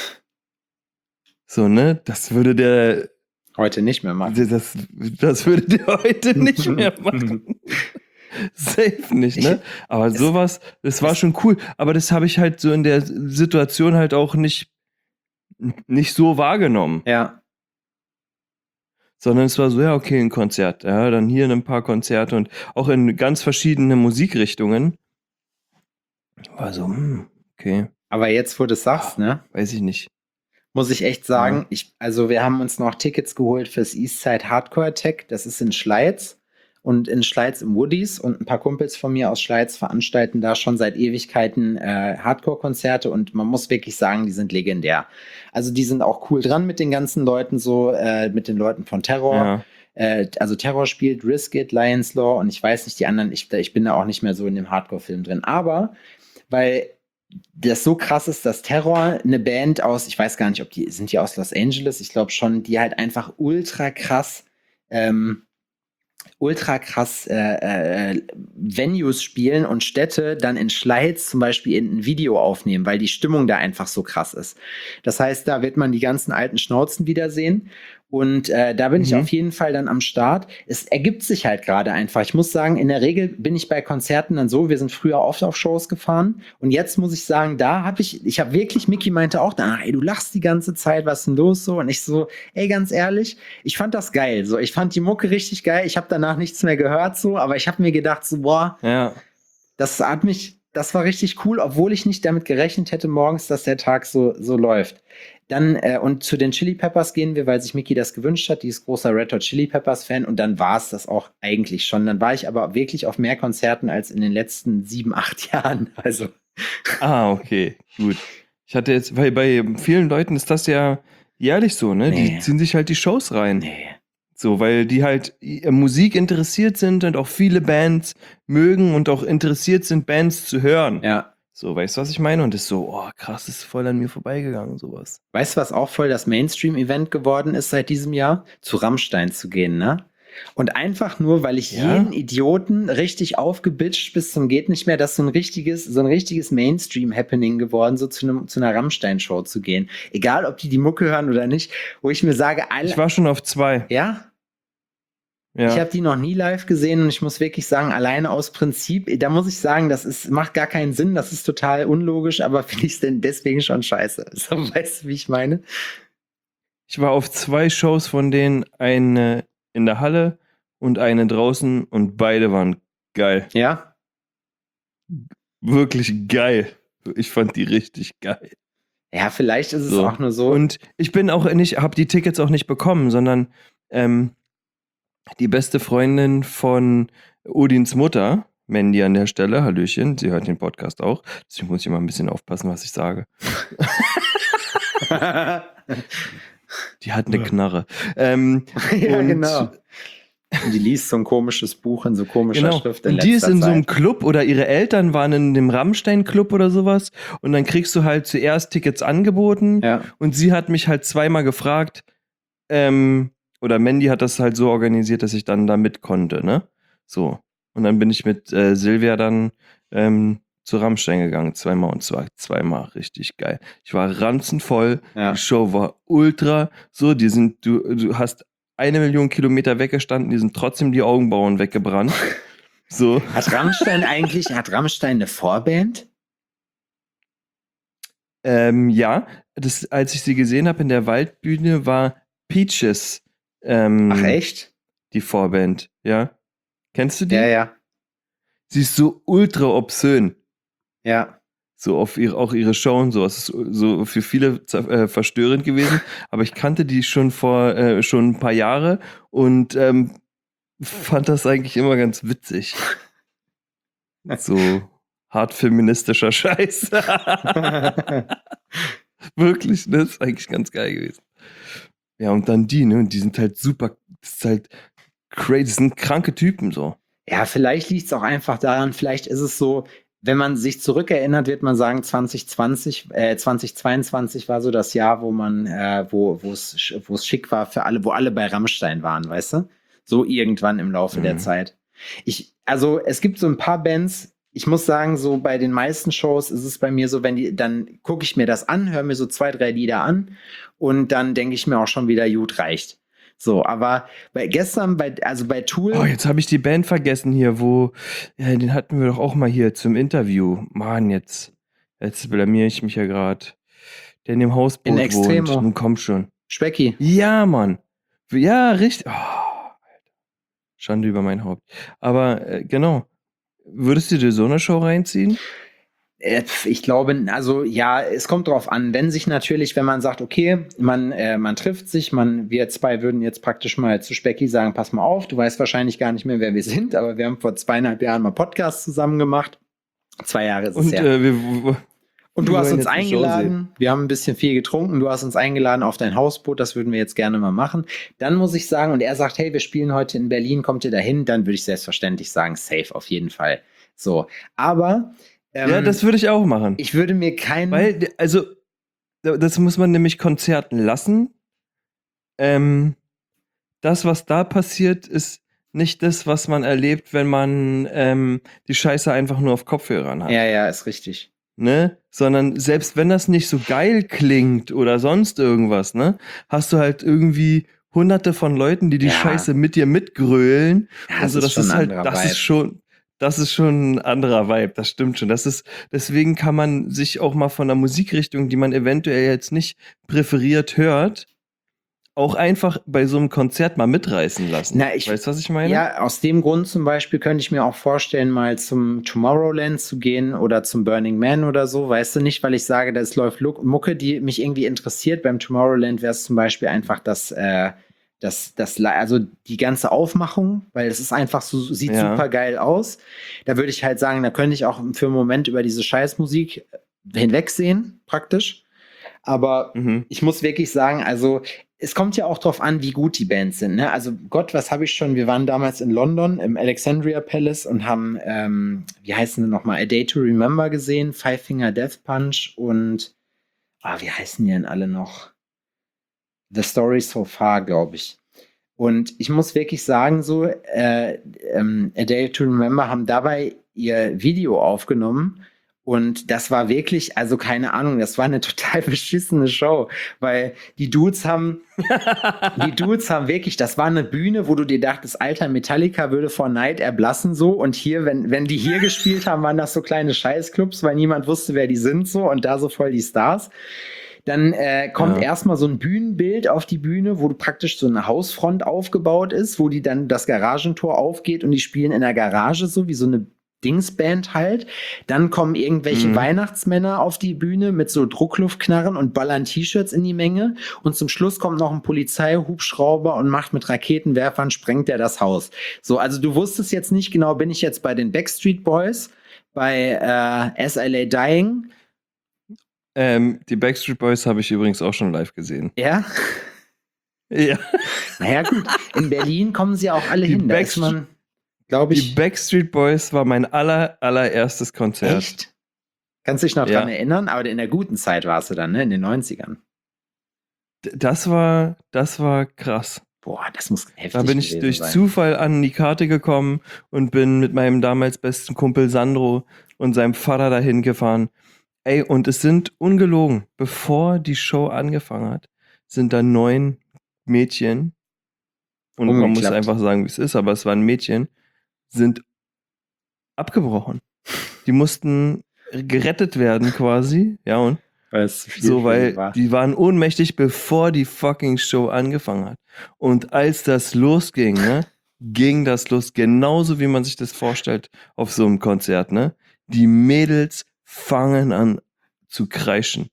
S5: So, ne? Das würde der...
S3: Heute nicht mehr machen.
S5: Das, das würde der heute nicht mehr machen. Safe nicht, ne? Aber es, sowas, das war schon cool. Aber das habe ich halt so in der Situation halt auch nicht nicht so wahrgenommen.
S3: Ja.
S5: Sondern es war so, ja, okay, ein Konzert. Ja, dann hier ein paar Konzerte und auch in ganz verschiedene Musikrichtungen. War so, hm, okay.
S3: Aber jetzt, wo du es sagst, ne?
S5: Weiß ich nicht.
S3: Muss ich echt sagen,
S5: ja.
S3: ich, also wir haben uns noch Tickets geholt fürs Eastside Hardcore Attack. Das ist in Schleiz. Und in Schleiz im Woodies und ein paar Kumpels von mir aus Schleiz veranstalten da schon seit Ewigkeiten äh, Hardcore-Konzerte und man muss wirklich sagen, die sind legendär. Also die sind auch cool dran mit den ganzen Leuten so, äh, mit den Leuten von Terror.
S5: Ja.
S3: Äh, also Terror spielt, Risk It, Lions Law und ich weiß nicht, die anderen, ich, ich bin da auch nicht mehr so in dem Hardcore-Film drin. Aber, weil das so krass ist, dass Terror eine Band aus, ich weiß gar nicht, ob die, sind die aus Los Angeles? Ich glaube schon, die halt einfach ultra krass ähm, ultra krass äh, äh, Venues spielen und Städte dann in Schleiz zum Beispiel in ein Video aufnehmen, weil die Stimmung da einfach so krass ist. Das heißt, da wird man die ganzen alten Schnauzen wiedersehen Und äh, da bin ich
S5: Mhm.
S3: auf jeden Fall dann am Start. Es ergibt sich halt gerade einfach. Ich muss sagen, in der Regel bin ich bei Konzerten dann so, wir sind früher oft auf Shows gefahren. Und jetzt muss ich sagen, da habe ich, ich habe wirklich, Micky meinte auch danach, ey, du lachst die ganze Zeit, was ist denn los so? Und ich so, ey, ganz ehrlich, ich fand das geil. So, ich fand die Mucke richtig geil. Ich habe danach nichts mehr gehört so, aber ich habe mir gedacht so, boah,
S5: Ja.
S3: das hat mich, das war richtig cool, obwohl ich nicht damit gerechnet hätte morgens, dass der Tag so, so läuft. Dann, äh, und zu den Chili Peppers gehen wir, weil sich Micky das gewünscht hat. Die ist großer Red Hot Chili Peppers Fan und dann war es das auch eigentlich schon. Dann war ich aber wirklich auf mehr Konzerten als in den letzten sieben, acht Jahren. Also,
S5: Ah, okay, gut. Ich hatte jetzt, weil bei vielen Leuten ist das ja jährlich so, ne?
S3: Nee.
S5: Die ziehen sich halt die Shows rein.
S3: nee.
S5: So, weil die halt äh, Musik interessiert sind und auch viele Bands mögen und auch interessiert sind, Bands zu hören.
S3: Ja.
S5: So, weißt du, was ich meine? Und ist so, oh, krass, ist voll an mir vorbeigegangen, sowas.
S3: Weißt du, was auch voll das Mainstream-Event geworden ist seit diesem Jahr? Zu Rammstein zu gehen, ne? Und einfach nur, weil ich
S5: Ja?
S3: jeden Idioten richtig aufgebitscht bis zum geht nicht mehr, das ist so ein richtiges, so ein richtiges Mainstream-Happening geworden, so zu, einem, zu einer Rammstein-Show zu gehen. Egal, ob die die Mucke hören oder nicht, wo ich mir sage, alle,
S5: Ich war schon auf zwei.
S3: ja,
S5: Ja.
S3: ich habe die noch nie live gesehen und ich muss wirklich sagen, alleine aus Prinzip, da muss ich sagen, das ist, macht gar keinen Sinn, das ist total unlogisch, aber finde ich es denn deswegen schon scheiße. So, weißt du, wie ich meine?
S5: Ich war auf zwei Shows von denen, eine in der Halle und eine draußen und beide waren geil.
S3: Ja?
S5: Wirklich geil. Ich fand die richtig geil.
S3: Ja, vielleicht ist es
S5: So.
S3: auch nur so.
S5: Und ich bin auch nicht, habe die Tickets auch nicht bekommen, sondern ähm, die beste Freundin von Odins Mutter, Mandy an der Stelle, Hallöchen, sie hört den Podcast auch, deswegen muss ich immer ein bisschen aufpassen, was ich sage. Die hat eine Knarre. Ähm,
S3: ja,
S5: und-
S3: genau. Und die liest so ein komisches Buch in so komischer
S5: Genau.
S3: Schrift in
S5: Und die ist
S3: letzter
S5: in so einem
S3: Zeit.
S5: Club oder ihre Eltern waren in dem Rammstein-Club oder sowas und dann kriegst du halt zuerst Tickets angeboten
S3: Ja.
S5: und sie hat mich halt zweimal gefragt, ähm, oder Mandy hat das halt so organisiert, dass ich dann da mit konnte, ne? So. Und dann bin ich mit äh, Silvia dann ähm, zu Rammstein gegangen, zweimal und zwar zweimal richtig geil. Ich war ranzenvoll,
S3: Ja.
S5: die Show war ultra, so, die sind, du, du hast eine Million Kilometer weggestanden, die sind trotzdem die Augenbrauen weggebrannt. So.
S3: Hat Rammstein eigentlich, hat Rammstein eine Vorband?
S5: Ähm, ja, das, als ich sie gesehen habe in der Waldbühne, war Peaches ähm,
S3: Ach, echt?
S5: die Vorband. Ja. Kennst du die?
S3: Ja, ja.
S5: Sie ist so ultra obszön.
S3: Ja.
S5: So auf ihre, auch ihre Show und so. Es ist so für viele zer- äh, verstörend gewesen. Aber ich kannte die schon vor äh, schon ein paar Jahre und ähm, fand das eigentlich immer ganz witzig. So hart feministischer Scheiß. Wirklich, ne? Das ist eigentlich ganz geil gewesen. Ja, und dann die, ne? Und die sind halt super, das ist halt crazy, das sind kranke Typen so.
S3: Ja, vielleicht liegt es auch einfach daran, vielleicht ist es so, wenn man sich zurückerinnert, wird man sagen, zwanzig zwanzig, äh, zwanzig zweiundzwanzig war so das Jahr, wo man, äh, wo wo es sch- wo es schick war für alle, wo alle bei Rammstein waren, weißt du? So irgendwann im Laufe der
S5: Mhm.
S3: Zeit. Ich, also es gibt so ein paar Bands, ich muss sagen, so bei den meisten Shows ist es bei mir so, wenn die, dann gucke ich mir das an, höre mir so zwei, drei Lieder an und dann denke ich mir auch schon wieder, gut, reicht. So, aber bei gestern, bei, also bei Tool.
S5: Oh, jetzt habe ich die Band vergessen hier, wo, ja, den hatten wir doch auch mal hier zum Interview. Mann, jetzt, jetzt blamier ich mich ja gerade. Der in dem Hausboot
S3: In Extremo.
S5: wohnt. Nun komm schon.
S3: Specki.
S5: Ja, Mann. Ja, richtig. Oh, Alter. Schande über mein Haupt. Aber äh, genau. Würdest du dir so eine Show reinziehen?
S3: Äh, Ich glaube, also ja, es kommt drauf an, wenn sich natürlich, wenn man sagt, okay, man, äh, man trifft sich, man, wir zwei würden jetzt praktisch mal zu Specki sagen, pass mal auf, du weißt wahrscheinlich gar nicht mehr, wer wir sind, aber wir haben vor zweieinhalb Jahren mal Podcasts zusammen gemacht. Zwei Jahre ist es
S5: Und
S3: her.
S5: äh, wir, w-
S3: Und du
S5: wir
S3: hast
S5: wollen
S3: uns
S5: jetzt eine Show
S3: eingeladen, wir haben ein bisschen viel getrunken, du hast uns eingeladen auf dein Hausboot, das würden wir jetzt gerne mal machen. Dann muss ich sagen, und er sagt, hey, wir spielen heute in Berlin, kommt ihr dahin? Dann würde ich selbstverständlich sagen, safe, auf jeden Fall. So, aber ähm,
S5: ja, das würde ich auch machen.
S3: ich würde mir keinen...
S5: Weil, also, das muss man nämlich Konzerten lassen. Ähm, das, was da passiert, ist nicht das, was man erlebt, wenn man ähm, die Scheiße einfach nur auf Kopfhörern hat.
S3: ja, ja, ist richtig.
S5: Ne? Sondern selbst wenn das nicht so geil klingt oder sonst irgendwas, ne, hast du halt irgendwie hunderte von Leuten, die die
S3: Ja.
S5: Scheiße mit dir mitgrölen.
S3: Ja,
S5: Also das
S3: schon
S5: ist
S3: ein
S5: halt,
S3: anderer
S5: das
S3: Vibe.
S5: ist schon, das ist schon ein anderer Vibe, das stimmt schon. Das ist, deswegen kann man sich auch mal von der Musikrichtung, die man eventuell jetzt nicht präferiert hört, auch einfach bei so einem Konzert mal mitreißen lassen.
S3: Na, ich-
S5: weißt du, was ich meine?
S3: Ja, aus dem Grund zum Beispiel könnte ich mir auch vorstellen, mal zum Tomorrowland zu gehen oder zum Burning Man oder so. Weißt du, nicht, weil ich sage, das läuft Lu- Mucke, die mich irgendwie interessiert. Beim Tomorrowland wäre es zum Beispiel einfach das, äh, das, das, Li- also die ganze Aufmachung, weil es ist einfach so, sieht
S5: Ja.
S3: super geil aus. Da würde ich halt sagen, da könnte ich auch für einen Moment über diese Scheißmusik hinwegsehen, praktisch. Aber
S5: Mhm.
S3: ich muss wirklich sagen, also es kommt ja auch drauf an, wie gut die Bands sind. Ne? Also Gott, was habe ich schon? Wir waren damals in London im Alexandria Palace und haben, ähm, wie heißen die nochmal, A Day to Remember gesehen, Five Finger Death Punch und, ah, wie heißen die denn alle noch? The Story So Far, glaube ich. Und ich muss wirklich sagen, so, äh, ähm, A Day to Remember haben dabei ihr Video aufgenommen. Und das war wirklich, also keine Ahnung, das war eine total beschissene Show, weil die Dudes haben, die Dudes haben wirklich, das war eine Bühne, wo du dir dachtest, alter, Metallica würde vor Neid erblassen so. Und hier, wenn, wenn die hier gespielt haben, waren das so kleine Scheißclubs, weil niemand wusste, wer die sind so und da so voll die Stars. Dann äh, kommt
S5: Ja.
S3: erstmal so ein Bühnenbild auf die Bühne, wo du praktisch so eine Hausfront aufgebaut ist, wo die dann das Garagentor aufgeht und die spielen in der Garage so wie so eine Dingsband halt. Dann kommen irgendwelche
S5: Mhm.
S3: Weihnachtsmänner auf die Bühne mit so Druckluftknarren und ballern T-Shirts in die Menge. Und zum Schluss kommt noch ein Polizeihubschrauber und macht mit Raketenwerfern, sprengt er das Haus. So, also du wusstest jetzt nicht genau, bin ich jetzt bei den Backstreet Boys, bei äh, S L A Dying?
S5: Ähm, die Backstreet Boys habe ich übrigens auch schon live gesehen.
S3: Ja?
S5: Ja.
S3: Naja, gut. In Berlin kommen sie auch alle
S5: Die
S3: hin. Da ist
S5: Backstreet-
S3: man, glaube
S5: Die
S3: ich,
S5: Backstreet Boys war mein aller, allererstes Konzert.
S3: echt. Kannst dich noch
S5: Ja.
S3: dran erinnern? Aber in der guten Zeit warst du dann, ne? In den neunzigern.
S5: D- Das war, das war krass.
S3: Boah, das muss heftig
S5: Da bin ich
S3: gewesen
S5: durch
S3: sein.
S5: Zufall an die Karte gekommen und bin mit meinem damals besten Kumpel Sandro und seinem Vater dahin gefahren. Ey, und es sind ungelogen, bevor die Show angefangen hat, sind da neun Mädchen, und man muss
S3: Umgeklappt.
S5: einfach sagen, wie es ist, aber es waren Mädchen, sind abgebrochen. Die mussten gerettet werden quasi, ja, und
S3: Weil es zu viel
S5: so,
S3: für
S5: weil
S3: sie war.
S5: die waren ohnmächtig, bevor die fucking Show angefangen hat. Und als das losging, ne, ging das los, genauso wie man sich das vorstellt auf so einem Konzert, ne? Die Mädels fangen an zu kreischen.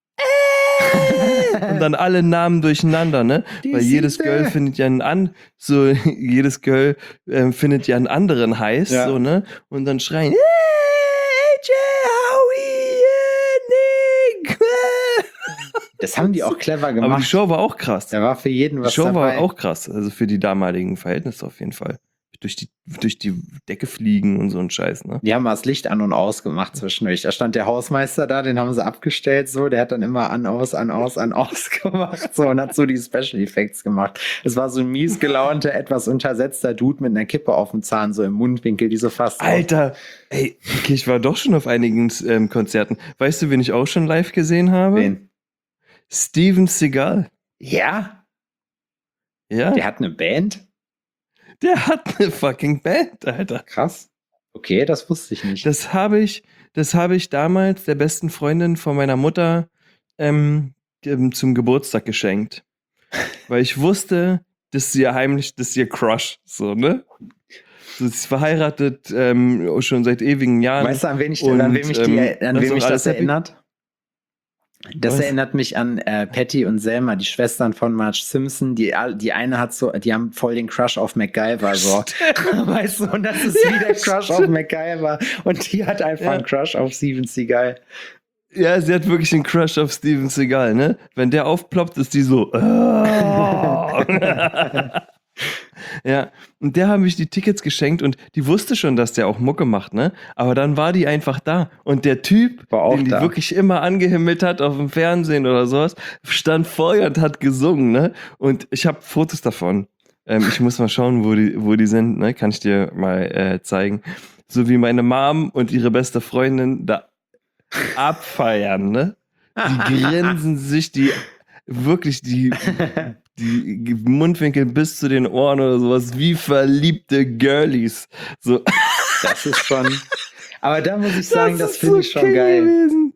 S5: Und dann alle Namen durcheinander, ne?
S3: Die
S5: Weil jedes
S3: sind
S5: Girl
S3: da.
S5: findet ja einen an, so jedes Girl ähm, findet ja einen anderen heiß,
S3: Ja.
S5: so, ne? Und dann schreien, hey, A J, Howie, yeah, Nick.
S3: Das haben die auch clever
S5: Aber die
S3: gemacht.
S5: Show war auch krass.
S3: Da war für jeden
S5: Die
S3: was
S5: Show
S3: dabei.
S5: war auch krass, also für die damaligen Verhältnisse auf jeden Fall. Durch die, durch die Decke fliegen und so ein Scheiß, ne?
S3: Die haben mal das Licht an und aus gemacht zwischendurch. Da stand der Hausmeister da, den haben sie abgestellt, so. Der hat dann immer an, aus, an, aus, an, aus gemacht, so. Und hat so die Special Effects gemacht. Es war so ein mies gelaunter, etwas untersetzter Dude mit einer Kippe auf dem Zahn, so im Mundwinkel, die so fast.
S5: Alter, ey, okay, ich war doch schon auf einigen ähm, Konzerten. Weißt du, wen ich auch schon live gesehen habe?
S3: Wen?
S5: Steven Seagal.
S3: Ja?
S5: Ja,
S3: Der hat eine Band?
S5: der hat eine fucking Band, Alter.
S3: Krass. Okay, das wusste ich nicht.
S5: Das habe ich, das habe ich damals der besten Freundin von meiner Mutter ähm, ähm, zum Geburtstag geschenkt. Weil ich wusste, dass sie ja heimlich, dass sie ihr Crush, so, ne? So, sie ist verheiratet ähm, schon seit ewigen Jahren.
S3: Weißt du, an wen, ich,
S5: Und,
S3: an wem, ich die,
S5: ähm,
S3: an
S5: das
S3: wem
S5: ist
S3: mich
S5: alles
S3: das
S5: happy?
S3: erinnert? Das
S5: Was?
S3: erinnert mich an äh, Patty und Selma, die Schwestern von Marge Simpson. Die, all- die eine hat so, die haben voll den Crush auf MacGyver, so. Weißt du, und das ist
S5: Ja,
S3: wie der Crush auf
S5: stimmt.
S3: MacGyver. Und die hat einfach
S5: Ja.
S3: einen Crush auf Steven Seagal.
S5: Ja, sie hat wirklich einen Crush auf Steven Seagal, ne? Wenn der aufploppt, ist die so. "Ah." Ja, und der habe ich die Tickets geschenkt und die wusste schon, dass der auch Mucke macht, ne? Aber dann war die einfach da. Und der Typ,
S3: War auch
S5: den die
S3: da.
S5: wirklich immer angehimmelt hat auf dem Fernsehen oder sowas, stand vor ihr und hat gesungen, ne? Und ich habe Fotos davon. Ähm, ich muss mal schauen, wo die, wo die sind, ne? Kann ich dir mal äh, zeigen. So wie meine Mom und ihre beste Freundin da abfeiern, ne? Die grinsen sich die wirklich, die, die Mundwinkel bis zu den Ohren oder sowas, wie verliebte Girlies. So.
S3: Das ist schon. Aber da muss ich sagen, das,
S5: ist
S3: finde
S5: so
S3: ich schon
S5: king
S3: geil.
S5: gewesen.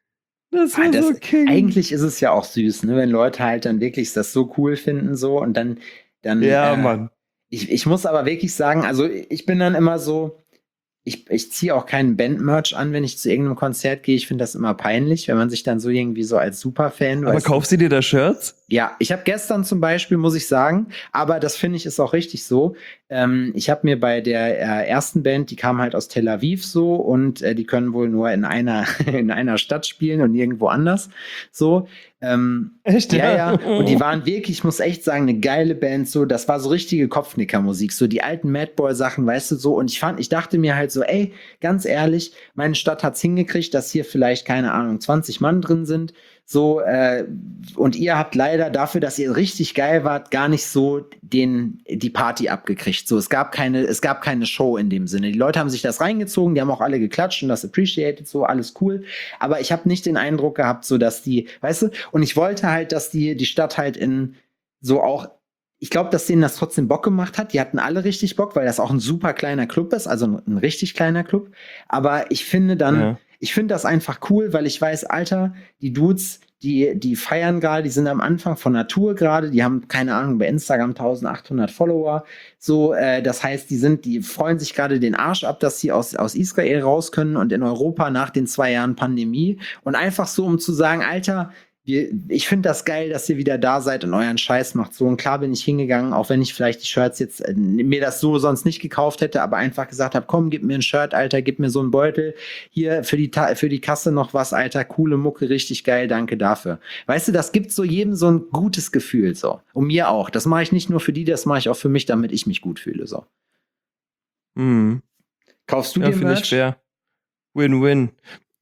S5: Das war
S3: Ah, das,
S5: so king.
S3: eigentlich ist es ja auch süß, ne, wenn Leute halt dann wirklich das so cool finden, so und dann, dann.
S5: Ja,
S3: äh,
S5: Mann.
S3: Ich, ich muss aber wirklich sagen, also ich bin dann immer so, ich, ich ziehe auch keinen Band-Merch an, wenn ich zu irgendeinem Konzert gehe. Ich finde das immer peinlich, wenn man sich dann so irgendwie so als Superfan.
S5: Aber
S3: weißt du-
S5: kaufst du dir da Shirts?
S3: Ja, ich habe gestern zum Beispiel, muss ich sagen, aber das finde ich ist auch richtig so. Ähm, ich habe mir bei der äh, ersten Band, die kam halt aus Tel Aviv so und äh, die können wohl nur in einer in einer Stadt spielen und nirgendwo anders so. Ähm,
S5: Echt?
S3: ja, ja. Und die waren wirklich, ich muss echt sagen, eine geile Band. So, das war so richtige Kopfnicker-Musik, so die alten Madboy-Sachen, weißt du so. Und ich fand, ich dachte mir halt so, ey, ganz ehrlich, meine Stadt hat's hingekriegt, dass hier vielleicht keine Ahnung zwanzig Mann drin sind. So, äh, und ihr habt leider dafür, dass ihr richtig geil wart, gar nicht so den, die Party abgekriegt. So, es gab keine, es gab keine Show in dem Sinne. Die Leute haben sich das reingezogen, die haben auch alle geklatscht und das appreciated, so, alles cool. Aber ich habe nicht den Eindruck gehabt, so, dass die, weißt du, und ich wollte halt, dass die, die Stadt halt in so auch, ich glaube, dass denen das trotzdem Bock gemacht hat. Die hatten alle richtig Bock, weil das auch ein super kleiner Club ist, also ein, ein richtig kleiner Club. Aber ich finde dann,
S5: Ja.
S3: ich finde das einfach cool, weil ich weiß, Alter, die Dudes, die, die feiern gerade, die sind am Anfang von Natur gerade, die haben, keine Ahnung, bei Instagram eintausendachthundert Follower. So, äh, das heißt, die sind, die freuen sich gerade den Arsch ab, dass sie aus, aus Israel raus können und in Europa nach den zwei Jahren Pandemie. Und einfach so, um zu sagen, Alter, wir, ich finde das geil, dass ihr wieder da seid und euren Scheiß macht. So, und klar bin ich hingegangen, auch wenn ich vielleicht die Shirts jetzt äh, mir das so sonst nicht gekauft hätte, aber einfach gesagt habe, komm, gib mir ein Shirt, Alter, gib mir so einen Beutel. Hier für die, Ta- für die Kasse noch was, Alter, coole Mucke, richtig geil, danke dafür. Weißt du, das gibt so jedem so ein gutes Gefühl, so. Und mir auch. Das mache ich nicht nur für die, das mache ich auch für mich, damit ich mich gut fühle, so.
S5: Mhm.
S3: Kaufst du
S5: Ja,
S3: dir
S5: finde ich
S3: Merch?
S5: fair. Win-win.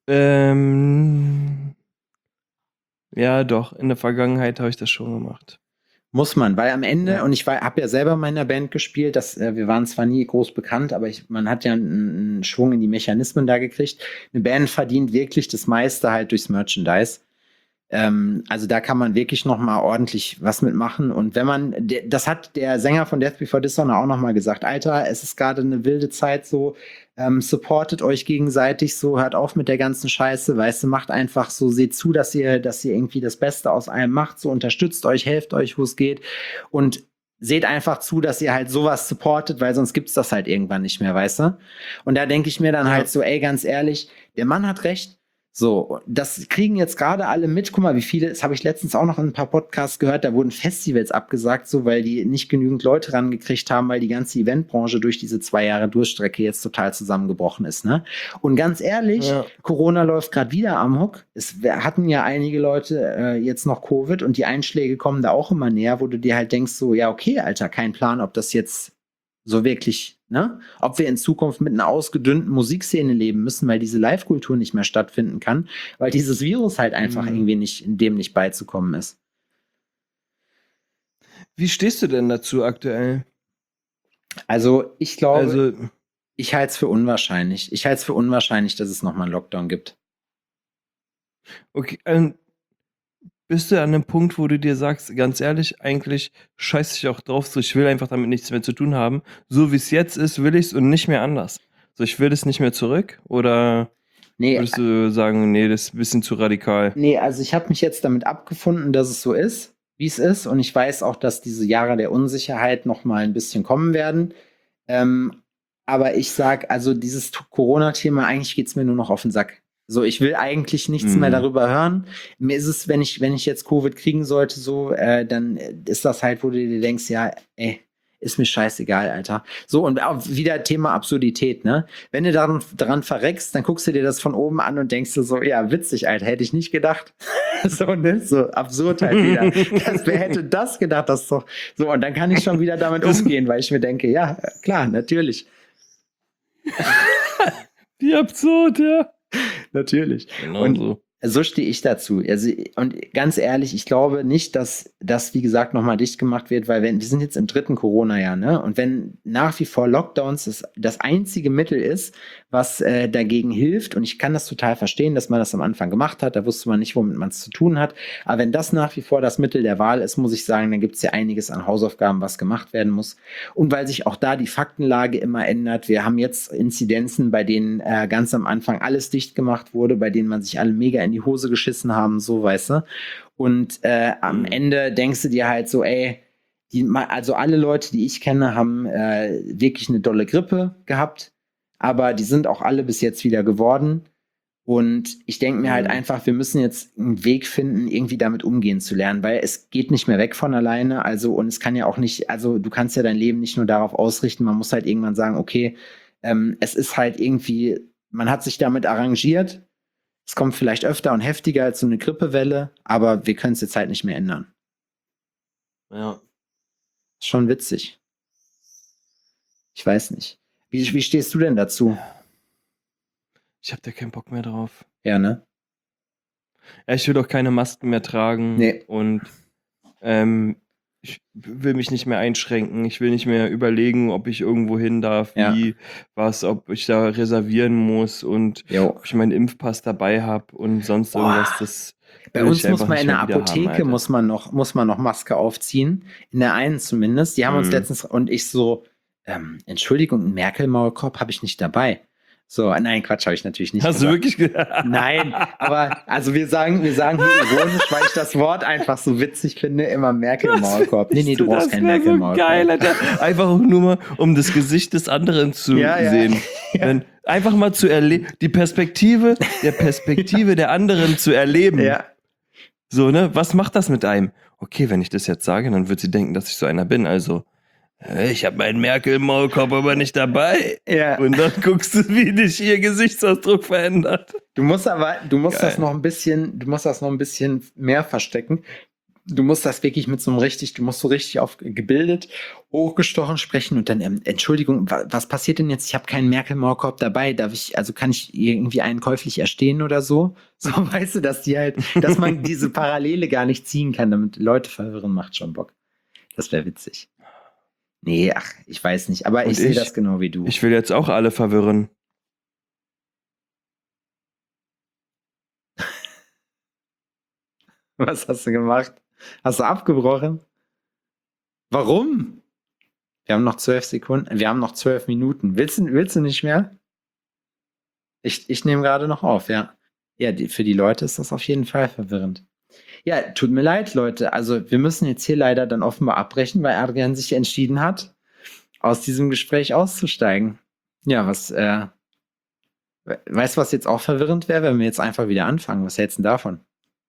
S5: Ähm, ja, doch. In der Vergangenheit habe ich das schon gemacht.
S3: Muss man, weil am Ende,
S5: Ja.
S3: und ich habe ja selber in meiner Band gespielt, das, äh, wir waren zwar nie groß bekannt, aber ich, man hat ja einen, einen Schwung in die Mechanismen da gekriegt. Eine Band verdient wirklich das meiste halt durchs Merchandise. Ähm, also da kann man wirklich noch mal ordentlich was mitmachen. Und wenn man, der, das hat der Sänger von Death Before Dishonor auch noch mal gesagt, Alter, es ist gerade eine wilde Zeit so, ähm, supportet euch gegenseitig so, hört auf mit der ganzen Scheiße, weißt du, macht einfach so, seht zu, dass ihr, dass ihr irgendwie das Beste aus allem macht, so unterstützt euch, helft euch, wo es geht und seht einfach zu, dass ihr halt sowas supportet, weil sonst gibt's das halt irgendwann nicht mehr, weißt du? Und da denke ich mir dann
S5: Ja.
S3: halt so, ey, ganz ehrlich, der Mann hat recht. So, das kriegen jetzt gerade alle mit. Guck mal, wie viele, das habe ich letztens auch noch in ein paar Podcasts gehört, da wurden Festivals abgesagt, so weil die nicht genügend Leute rangekriegt haben, weil die ganze Eventbranche durch diese zwei Jahre Durchstrecke jetzt total zusammengebrochen ist, ne? Und ganz ehrlich,
S5: Ja.
S3: Corona läuft gerade wieder amok. Es w- hatten ja einige Leute äh, jetzt noch Covid und die Einschläge kommen da auch immer näher, wo du dir halt denkst, so, ja, okay, Alter, kein Plan, ob das jetzt so wirklich, ne? Ob wir in Zukunft mit einer ausgedünnten Musikszene leben müssen, weil diese Live-Kultur nicht mehr stattfinden kann, weil dieses Virus halt einfach
S5: Mhm.
S3: irgendwie nicht, dem nicht beizukommen ist.
S5: Wie stehst du denn dazu aktuell?
S3: Also ich glaube,
S5: Also,
S3: ich halte es für unwahrscheinlich. Ich halte es für unwahrscheinlich, dass es nochmal einen Lockdown gibt.
S5: okay, ähm, bist du an einem Punkt, wo du dir sagst, ganz ehrlich, eigentlich scheiße ich auch drauf, so ich will einfach damit nichts mehr zu tun haben. So wie es jetzt ist, will ich es und nicht mehr anders. So, ich will es nicht mehr zurück oder
S3: Nee,
S5: würdest du sagen, nee, das ist ein bisschen zu radikal?
S3: Nee, also ich habe mich jetzt damit abgefunden, dass es so ist, wie es ist. Und ich weiß auch, dass diese Jahre der Unsicherheit noch mal ein bisschen kommen werden. Ähm, aber ich sag, also dieses T- Corona-Thema, eigentlich geht's mir nur noch auf den Sack. So, ich will eigentlich nichts
S5: Mhm.
S3: mehr darüber hören. Mir ist es, wenn ich, wenn ich jetzt Covid kriegen sollte, so, äh, dann ist das halt, wo du dir denkst, ja, ey, ist mir scheißegal, Alter. So, und auch wieder Thema Absurdität, ne? Wenn du daran, daran verreckst, dann guckst du dir das von oben an und denkst du so, ja, witzig, Alter, hätte ich nicht gedacht. so, ne? So absurd halt wieder. Das, wer hätte das gedacht? Das ist doch so, und dann kann ich schon wieder damit umgehen, weil ich mir denke, ja, klar, natürlich.
S5: Wie absurd, ja.
S3: Natürlich.
S5: Genau
S3: Und
S5: so.
S3: so stehe ich dazu. Also, und ganz ehrlich, ich glaube nicht, dass das, wie gesagt, nochmal dicht gemacht wird, weil wenn, wir sind jetzt im dritten Corona-Jahr, ne? Und wenn nach wie vor Lockdowns das, das einzige Mittel ist, was äh, dagegen hilft. Und ich kann das total verstehen, dass man das am Anfang gemacht hat. Da wusste man nicht, womit man es zu tun hat. Aber wenn das nach wie vor das Mittel der Wahl ist, muss ich sagen, dann gibt es ja einiges an Hausaufgaben, was gemacht werden muss. Und weil sich auch da die Faktenlage immer ändert. Wir haben jetzt Inzidenzen, bei denen äh, ganz am Anfang alles dicht gemacht wurde, bei denen man sich alle mega in die Hose geschissen haben, so, weißt du. Und äh, am Ende denkst du dir halt so, ey, die, also alle Leute, die ich kenne, haben äh, wirklich eine dolle Grippe gehabt, aber die sind auch alle bis jetzt wieder geworden. Und ich denke mir halt einfach, wir müssen jetzt einen Weg finden, irgendwie damit umgehen zu lernen, weil es geht nicht mehr weg von alleine. Also, und es kann ja auch nicht, also du kannst ja dein Leben nicht nur darauf ausrichten, man muss halt irgendwann sagen, okay, ähm, es ist halt irgendwie, man hat sich damit arrangiert. Es kommt vielleicht öfter und heftiger als so eine Grippewelle, aber wir können es jetzt halt nicht mehr ändern.
S5: Ja.
S3: Schon witzig. Ich weiß nicht. Wie, wie stehst du denn dazu?
S5: Ich hab da keinen Bock mehr drauf.
S3: Ja, ne?
S5: Ja, ich will doch keine Masken mehr tragen.
S3: Nee.
S5: Und ähm, ich will mich nicht mehr einschränken. Ich will nicht mehr überlegen, ob ich irgendwo hin darf,
S3: Ja.
S5: wie, was, ob ich da reservieren muss und
S3: Jo.
S5: ob ich meinen Impfpass dabei habe und sonst
S3: Boah.
S5: irgendwas. Das
S3: Bei
S5: will
S3: uns
S5: ich
S3: muss
S5: einfach
S3: man
S5: nicht
S3: in
S5: mehr
S3: der
S5: wieder haben,
S3: Apotheke
S5: Alter.
S3: muss man noch muss man noch Maske aufziehen. In der einen zumindest. Die haben uns
S5: Mhm.
S3: letztens und ich so, ähm, Entschuldigung, einen Merkel-Maulkorb habe ich nicht dabei. So, nein, Quatsch, habe ich natürlich nicht
S5: Hast du
S3: gesagt.
S5: wirklich gesagt?
S3: Nein, aber also wir sagen, wir sagen hier ironisch, weil ich das Wort einfach so witzig finde, immer Merkel-Maulkorb. Nee, nee, du brauchst keinen
S5: Das wär so
S3: Merkel-Maulkorb.
S5: geil, Alter. Einfach auch nur mal, um das Gesicht des anderen zu
S3: Ja, ja.
S5: sehen. Wenn, einfach mal zu erleben, die Perspektive der Perspektive der anderen zu erleben.
S3: Ja,
S5: So, ne? Was macht das mit einem? Okay, wenn ich das jetzt sage, dann wird sie denken, dass ich so einer bin. Also, äh, ich habe meinen Merkel-Maulkorb aber nicht dabei.
S3: ja.
S5: Und dann guckst du, wie dich ihr Gesichtsausdruck verändert.
S3: Du musst aber, du musst
S5: Geil.
S3: das noch ein bisschen, du musst das noch ein bisschen mehr verstecken. Du musst das wirklich mit so einem richtig, du musst so richtig auf gebildet, hochgestochen sprechen und dann, ähm, Entschuldigung, wa- was passiert denn jetzt? Ich habe keinen Merkel-Maulkorb dabei. Darf ich, also kann ich irgendwie einen käuflich erstehen oder so? So, weißt du, dass die halt, dass man diese Parallele gar nicht ziehen kann, damit Leute verwirren, macht schon Bock. Das wäre witzig. Nee, ach, ich weiß nicht, aber
S5: Und
S3: ich sehe
S5: ich-
S3: das genau wie du.
S5: Ich will jetzt auch alle verwirren.
S3: Was hast du gemacht? Hast du abgebrochen? Warum? Wir haben noch zwölf Sekunden. Wir haben noch zwölf Minuten. Willst du, willst du nicht mehr? Ich, ich nehme gerade noch auf, ja. Ja, die, für die Leute ist das auf jeden Fall verwirrend. Ja, tut mir leid, Leute. Also, wir müssen jetzt hier leider dann offenbar abbrechen, weil Adrian sich entschieden hat, aus diesem Gespräch auszusteigen. Ja, was, äh, we- weißt du, was jetzt auch verwirrend wäre, wenn wir jetzt einfach wieder anfangen? Was hältst du denn davon?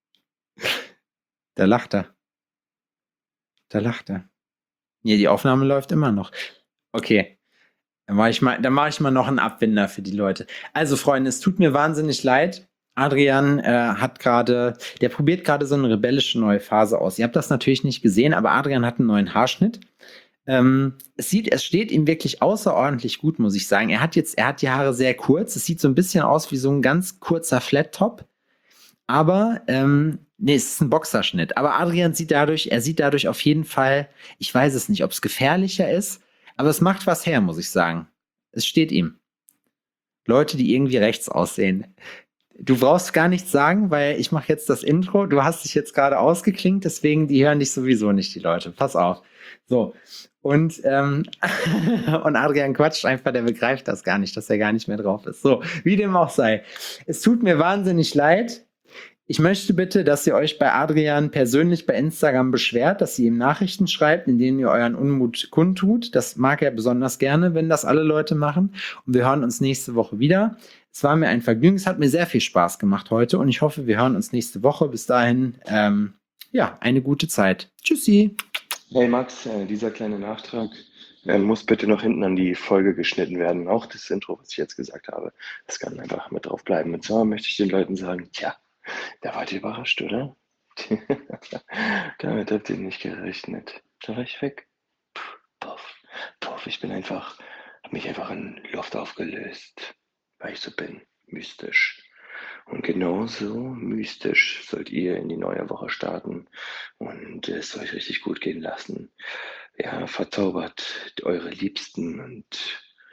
S3: Da lacht er. Da lacht er. Nee, die Aufnahme läuft immer noch. Okay. Dann mache ich mal, dann mache ich mal noch einen Abwinder für die Leute. Also, Freunde, es tut mir wahnsinnig leid. Adrian äh, hat gerade, der probiert gerade so eine rebellische neue Phase aus. Ihr habt das natürlich nicht gesehen, aber Adrian hat einen neuen Haarschnitt. Ähm, es sieht, es steht ihm wirklich außerordentlich gut, muss ich sagen. Er hat jetzt, er hat die Haare sehr kurz. Es sieht so ein bisschen aus wie so ein ganz kurzer Flat-Top. Aber, ähm, nee, es ist ein Boxerschnitt. Aber Adrian sieht dadurch, er sieht dadurch auf jeden Fall, ich weiß es nicht, ob es gefährlicher ist, aber es macht was her, muss ich sagen. Es steht ihm. Leute, die irgendwie rechts aussehen. Du brauchst gar nichts sagen, weil ich mache jetzt das Intro. Du hast dich jetzt gerade ausgeklinkt, deswegen, die hören dich sowieso nicht, die Leute. Pass auf. So. Und, ähm, und Adrian quatscht einfach, der begreift das gar nicht, dass er gar nicht mehr drauf ist. So, wie dem auch sei. Es tut mir wahnsinnig leid. Ich möchte bitte, dass ihr euch bei Adrian persönlich bei Instagram beschwert, dass ihr ihm Nachrichten schreibt, in denen ihr euren Unmut kundtut. Das mag er besonders gerne, wenn das alle Leute machen. Und wir hören uns nächste Woche wieder. Es war mir ein Vergnügen. Es hat mir sehr viel Spaß gemacht heute und ich hoffe, wir hören uns nächste Woche. Bis dahin, ähm, ja, eine gute Zeit. Tschüssi.
S6: Hey Max, äh, dieser kleine Nachtrag äh, muss bitte noch hinten an die Folge geschnitten werden. Auch das Intro, was ich jetzt gesagt habe, das kann einfach mit drauf bleiben. Und zwar möchte ich den Leuten sagen, tja, da wart ihr überrascht, oder? Damit habt ihr nicht gerechnet. Da war ich weg. Puh, puff, puff, ich bin einfach, hab mich einfach in Luft aufgelöst, weil ich so bin, mystisch. Und genauso mystisch sollt ihr in die neue Woche starten und es euch richtig gut gehen lassen. Ja, verzaubert eure Liebsten und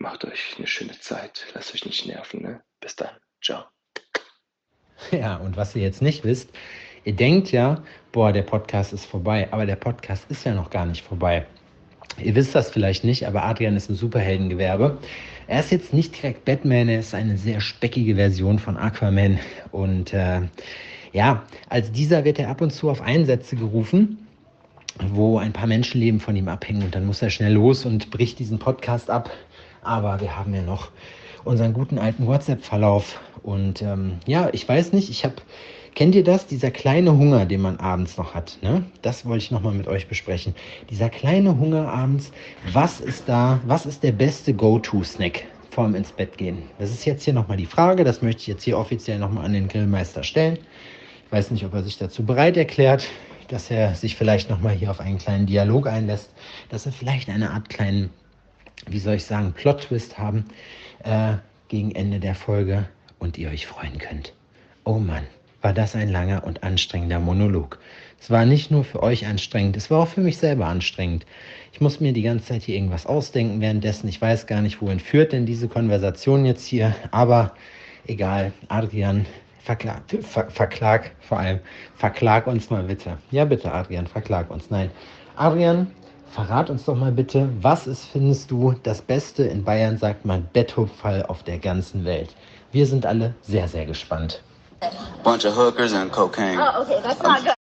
S6: Macht euch eine schöne Zeit. Lasst euch nicht nerven, ne? Bis dann. Ciao.
S3: Ja, und was ihr jetzt nicht wisst, ihr denkt ja, boah, der Podcast ist vorbei, aber der Podcast ist ja noch gar nicht vorbei. Ihr wisst das vielleicht nicht, aber Adrian ist im Superheldengewerbe. Er ist jetzt nicht direkt Batman, er ist eine sehr speckige Version von Aquaman. Und äh, ja, als dieser wird er ab und zu auf Einsätze gerufen, wo ein paar Menschenleben von ihm abhängen. Und dann muss er schnell los und bricht diesen Podcast ab. Aber wir haben ja noch unseren guten alten WhatsApp-Verlauf. Und ähm, ja, ich weiß nicht, ich habe... Kennt ihr das? Dieser kleine Hunger, den man abends noch hat, ne? Das wollte ich nochmal mit euch besprechen. Dieser kleine Hunger abends, was ist da, was ist der beste Go-To-Snack vorm ins Bett gehen? Das ist jetzt hier nochmal die Frage, das möchte ich jetzt hier offiziell nochmal an den Grillmeister stellen. Ich weiß nicht, ob er sich dazu bereit erklärt, dass er sich vielleicht nochmal hier auf einen kleinen Dialog einlässt, dass wir vielleicht eine Art kleinen, wie soll ich sagen, Plot-Twist haben äh, gegen Ende der Folge und ihr euch freuen könnt. Oh Mann. War das ein langer und anstrengender Monolog. Es war nicht nur für euch anstrengend, es war auch für mich selber anstrengend. Ich muss mir die ganze Zeit hier irgendwas ausdenken währenddessen. Ich weiß gar nicht, wohin führt denn diese Konversation jetzt hier. Aber egal, Adrian, verklag, ver, verklag vor allem, verklag uns mal bitte. Ja bitte, Adrian, verklag uns. Nein, Adrian, verrat uns doch mal bitte, was ist, findest du, das Beste, in Bayern sagt man, Betthupferl auf der ganzen Welt. Wir sind alle sehr, sehr gespannt.
S7: Bunch of hookers and cocaine.
S8: Oh, okay, that's not good.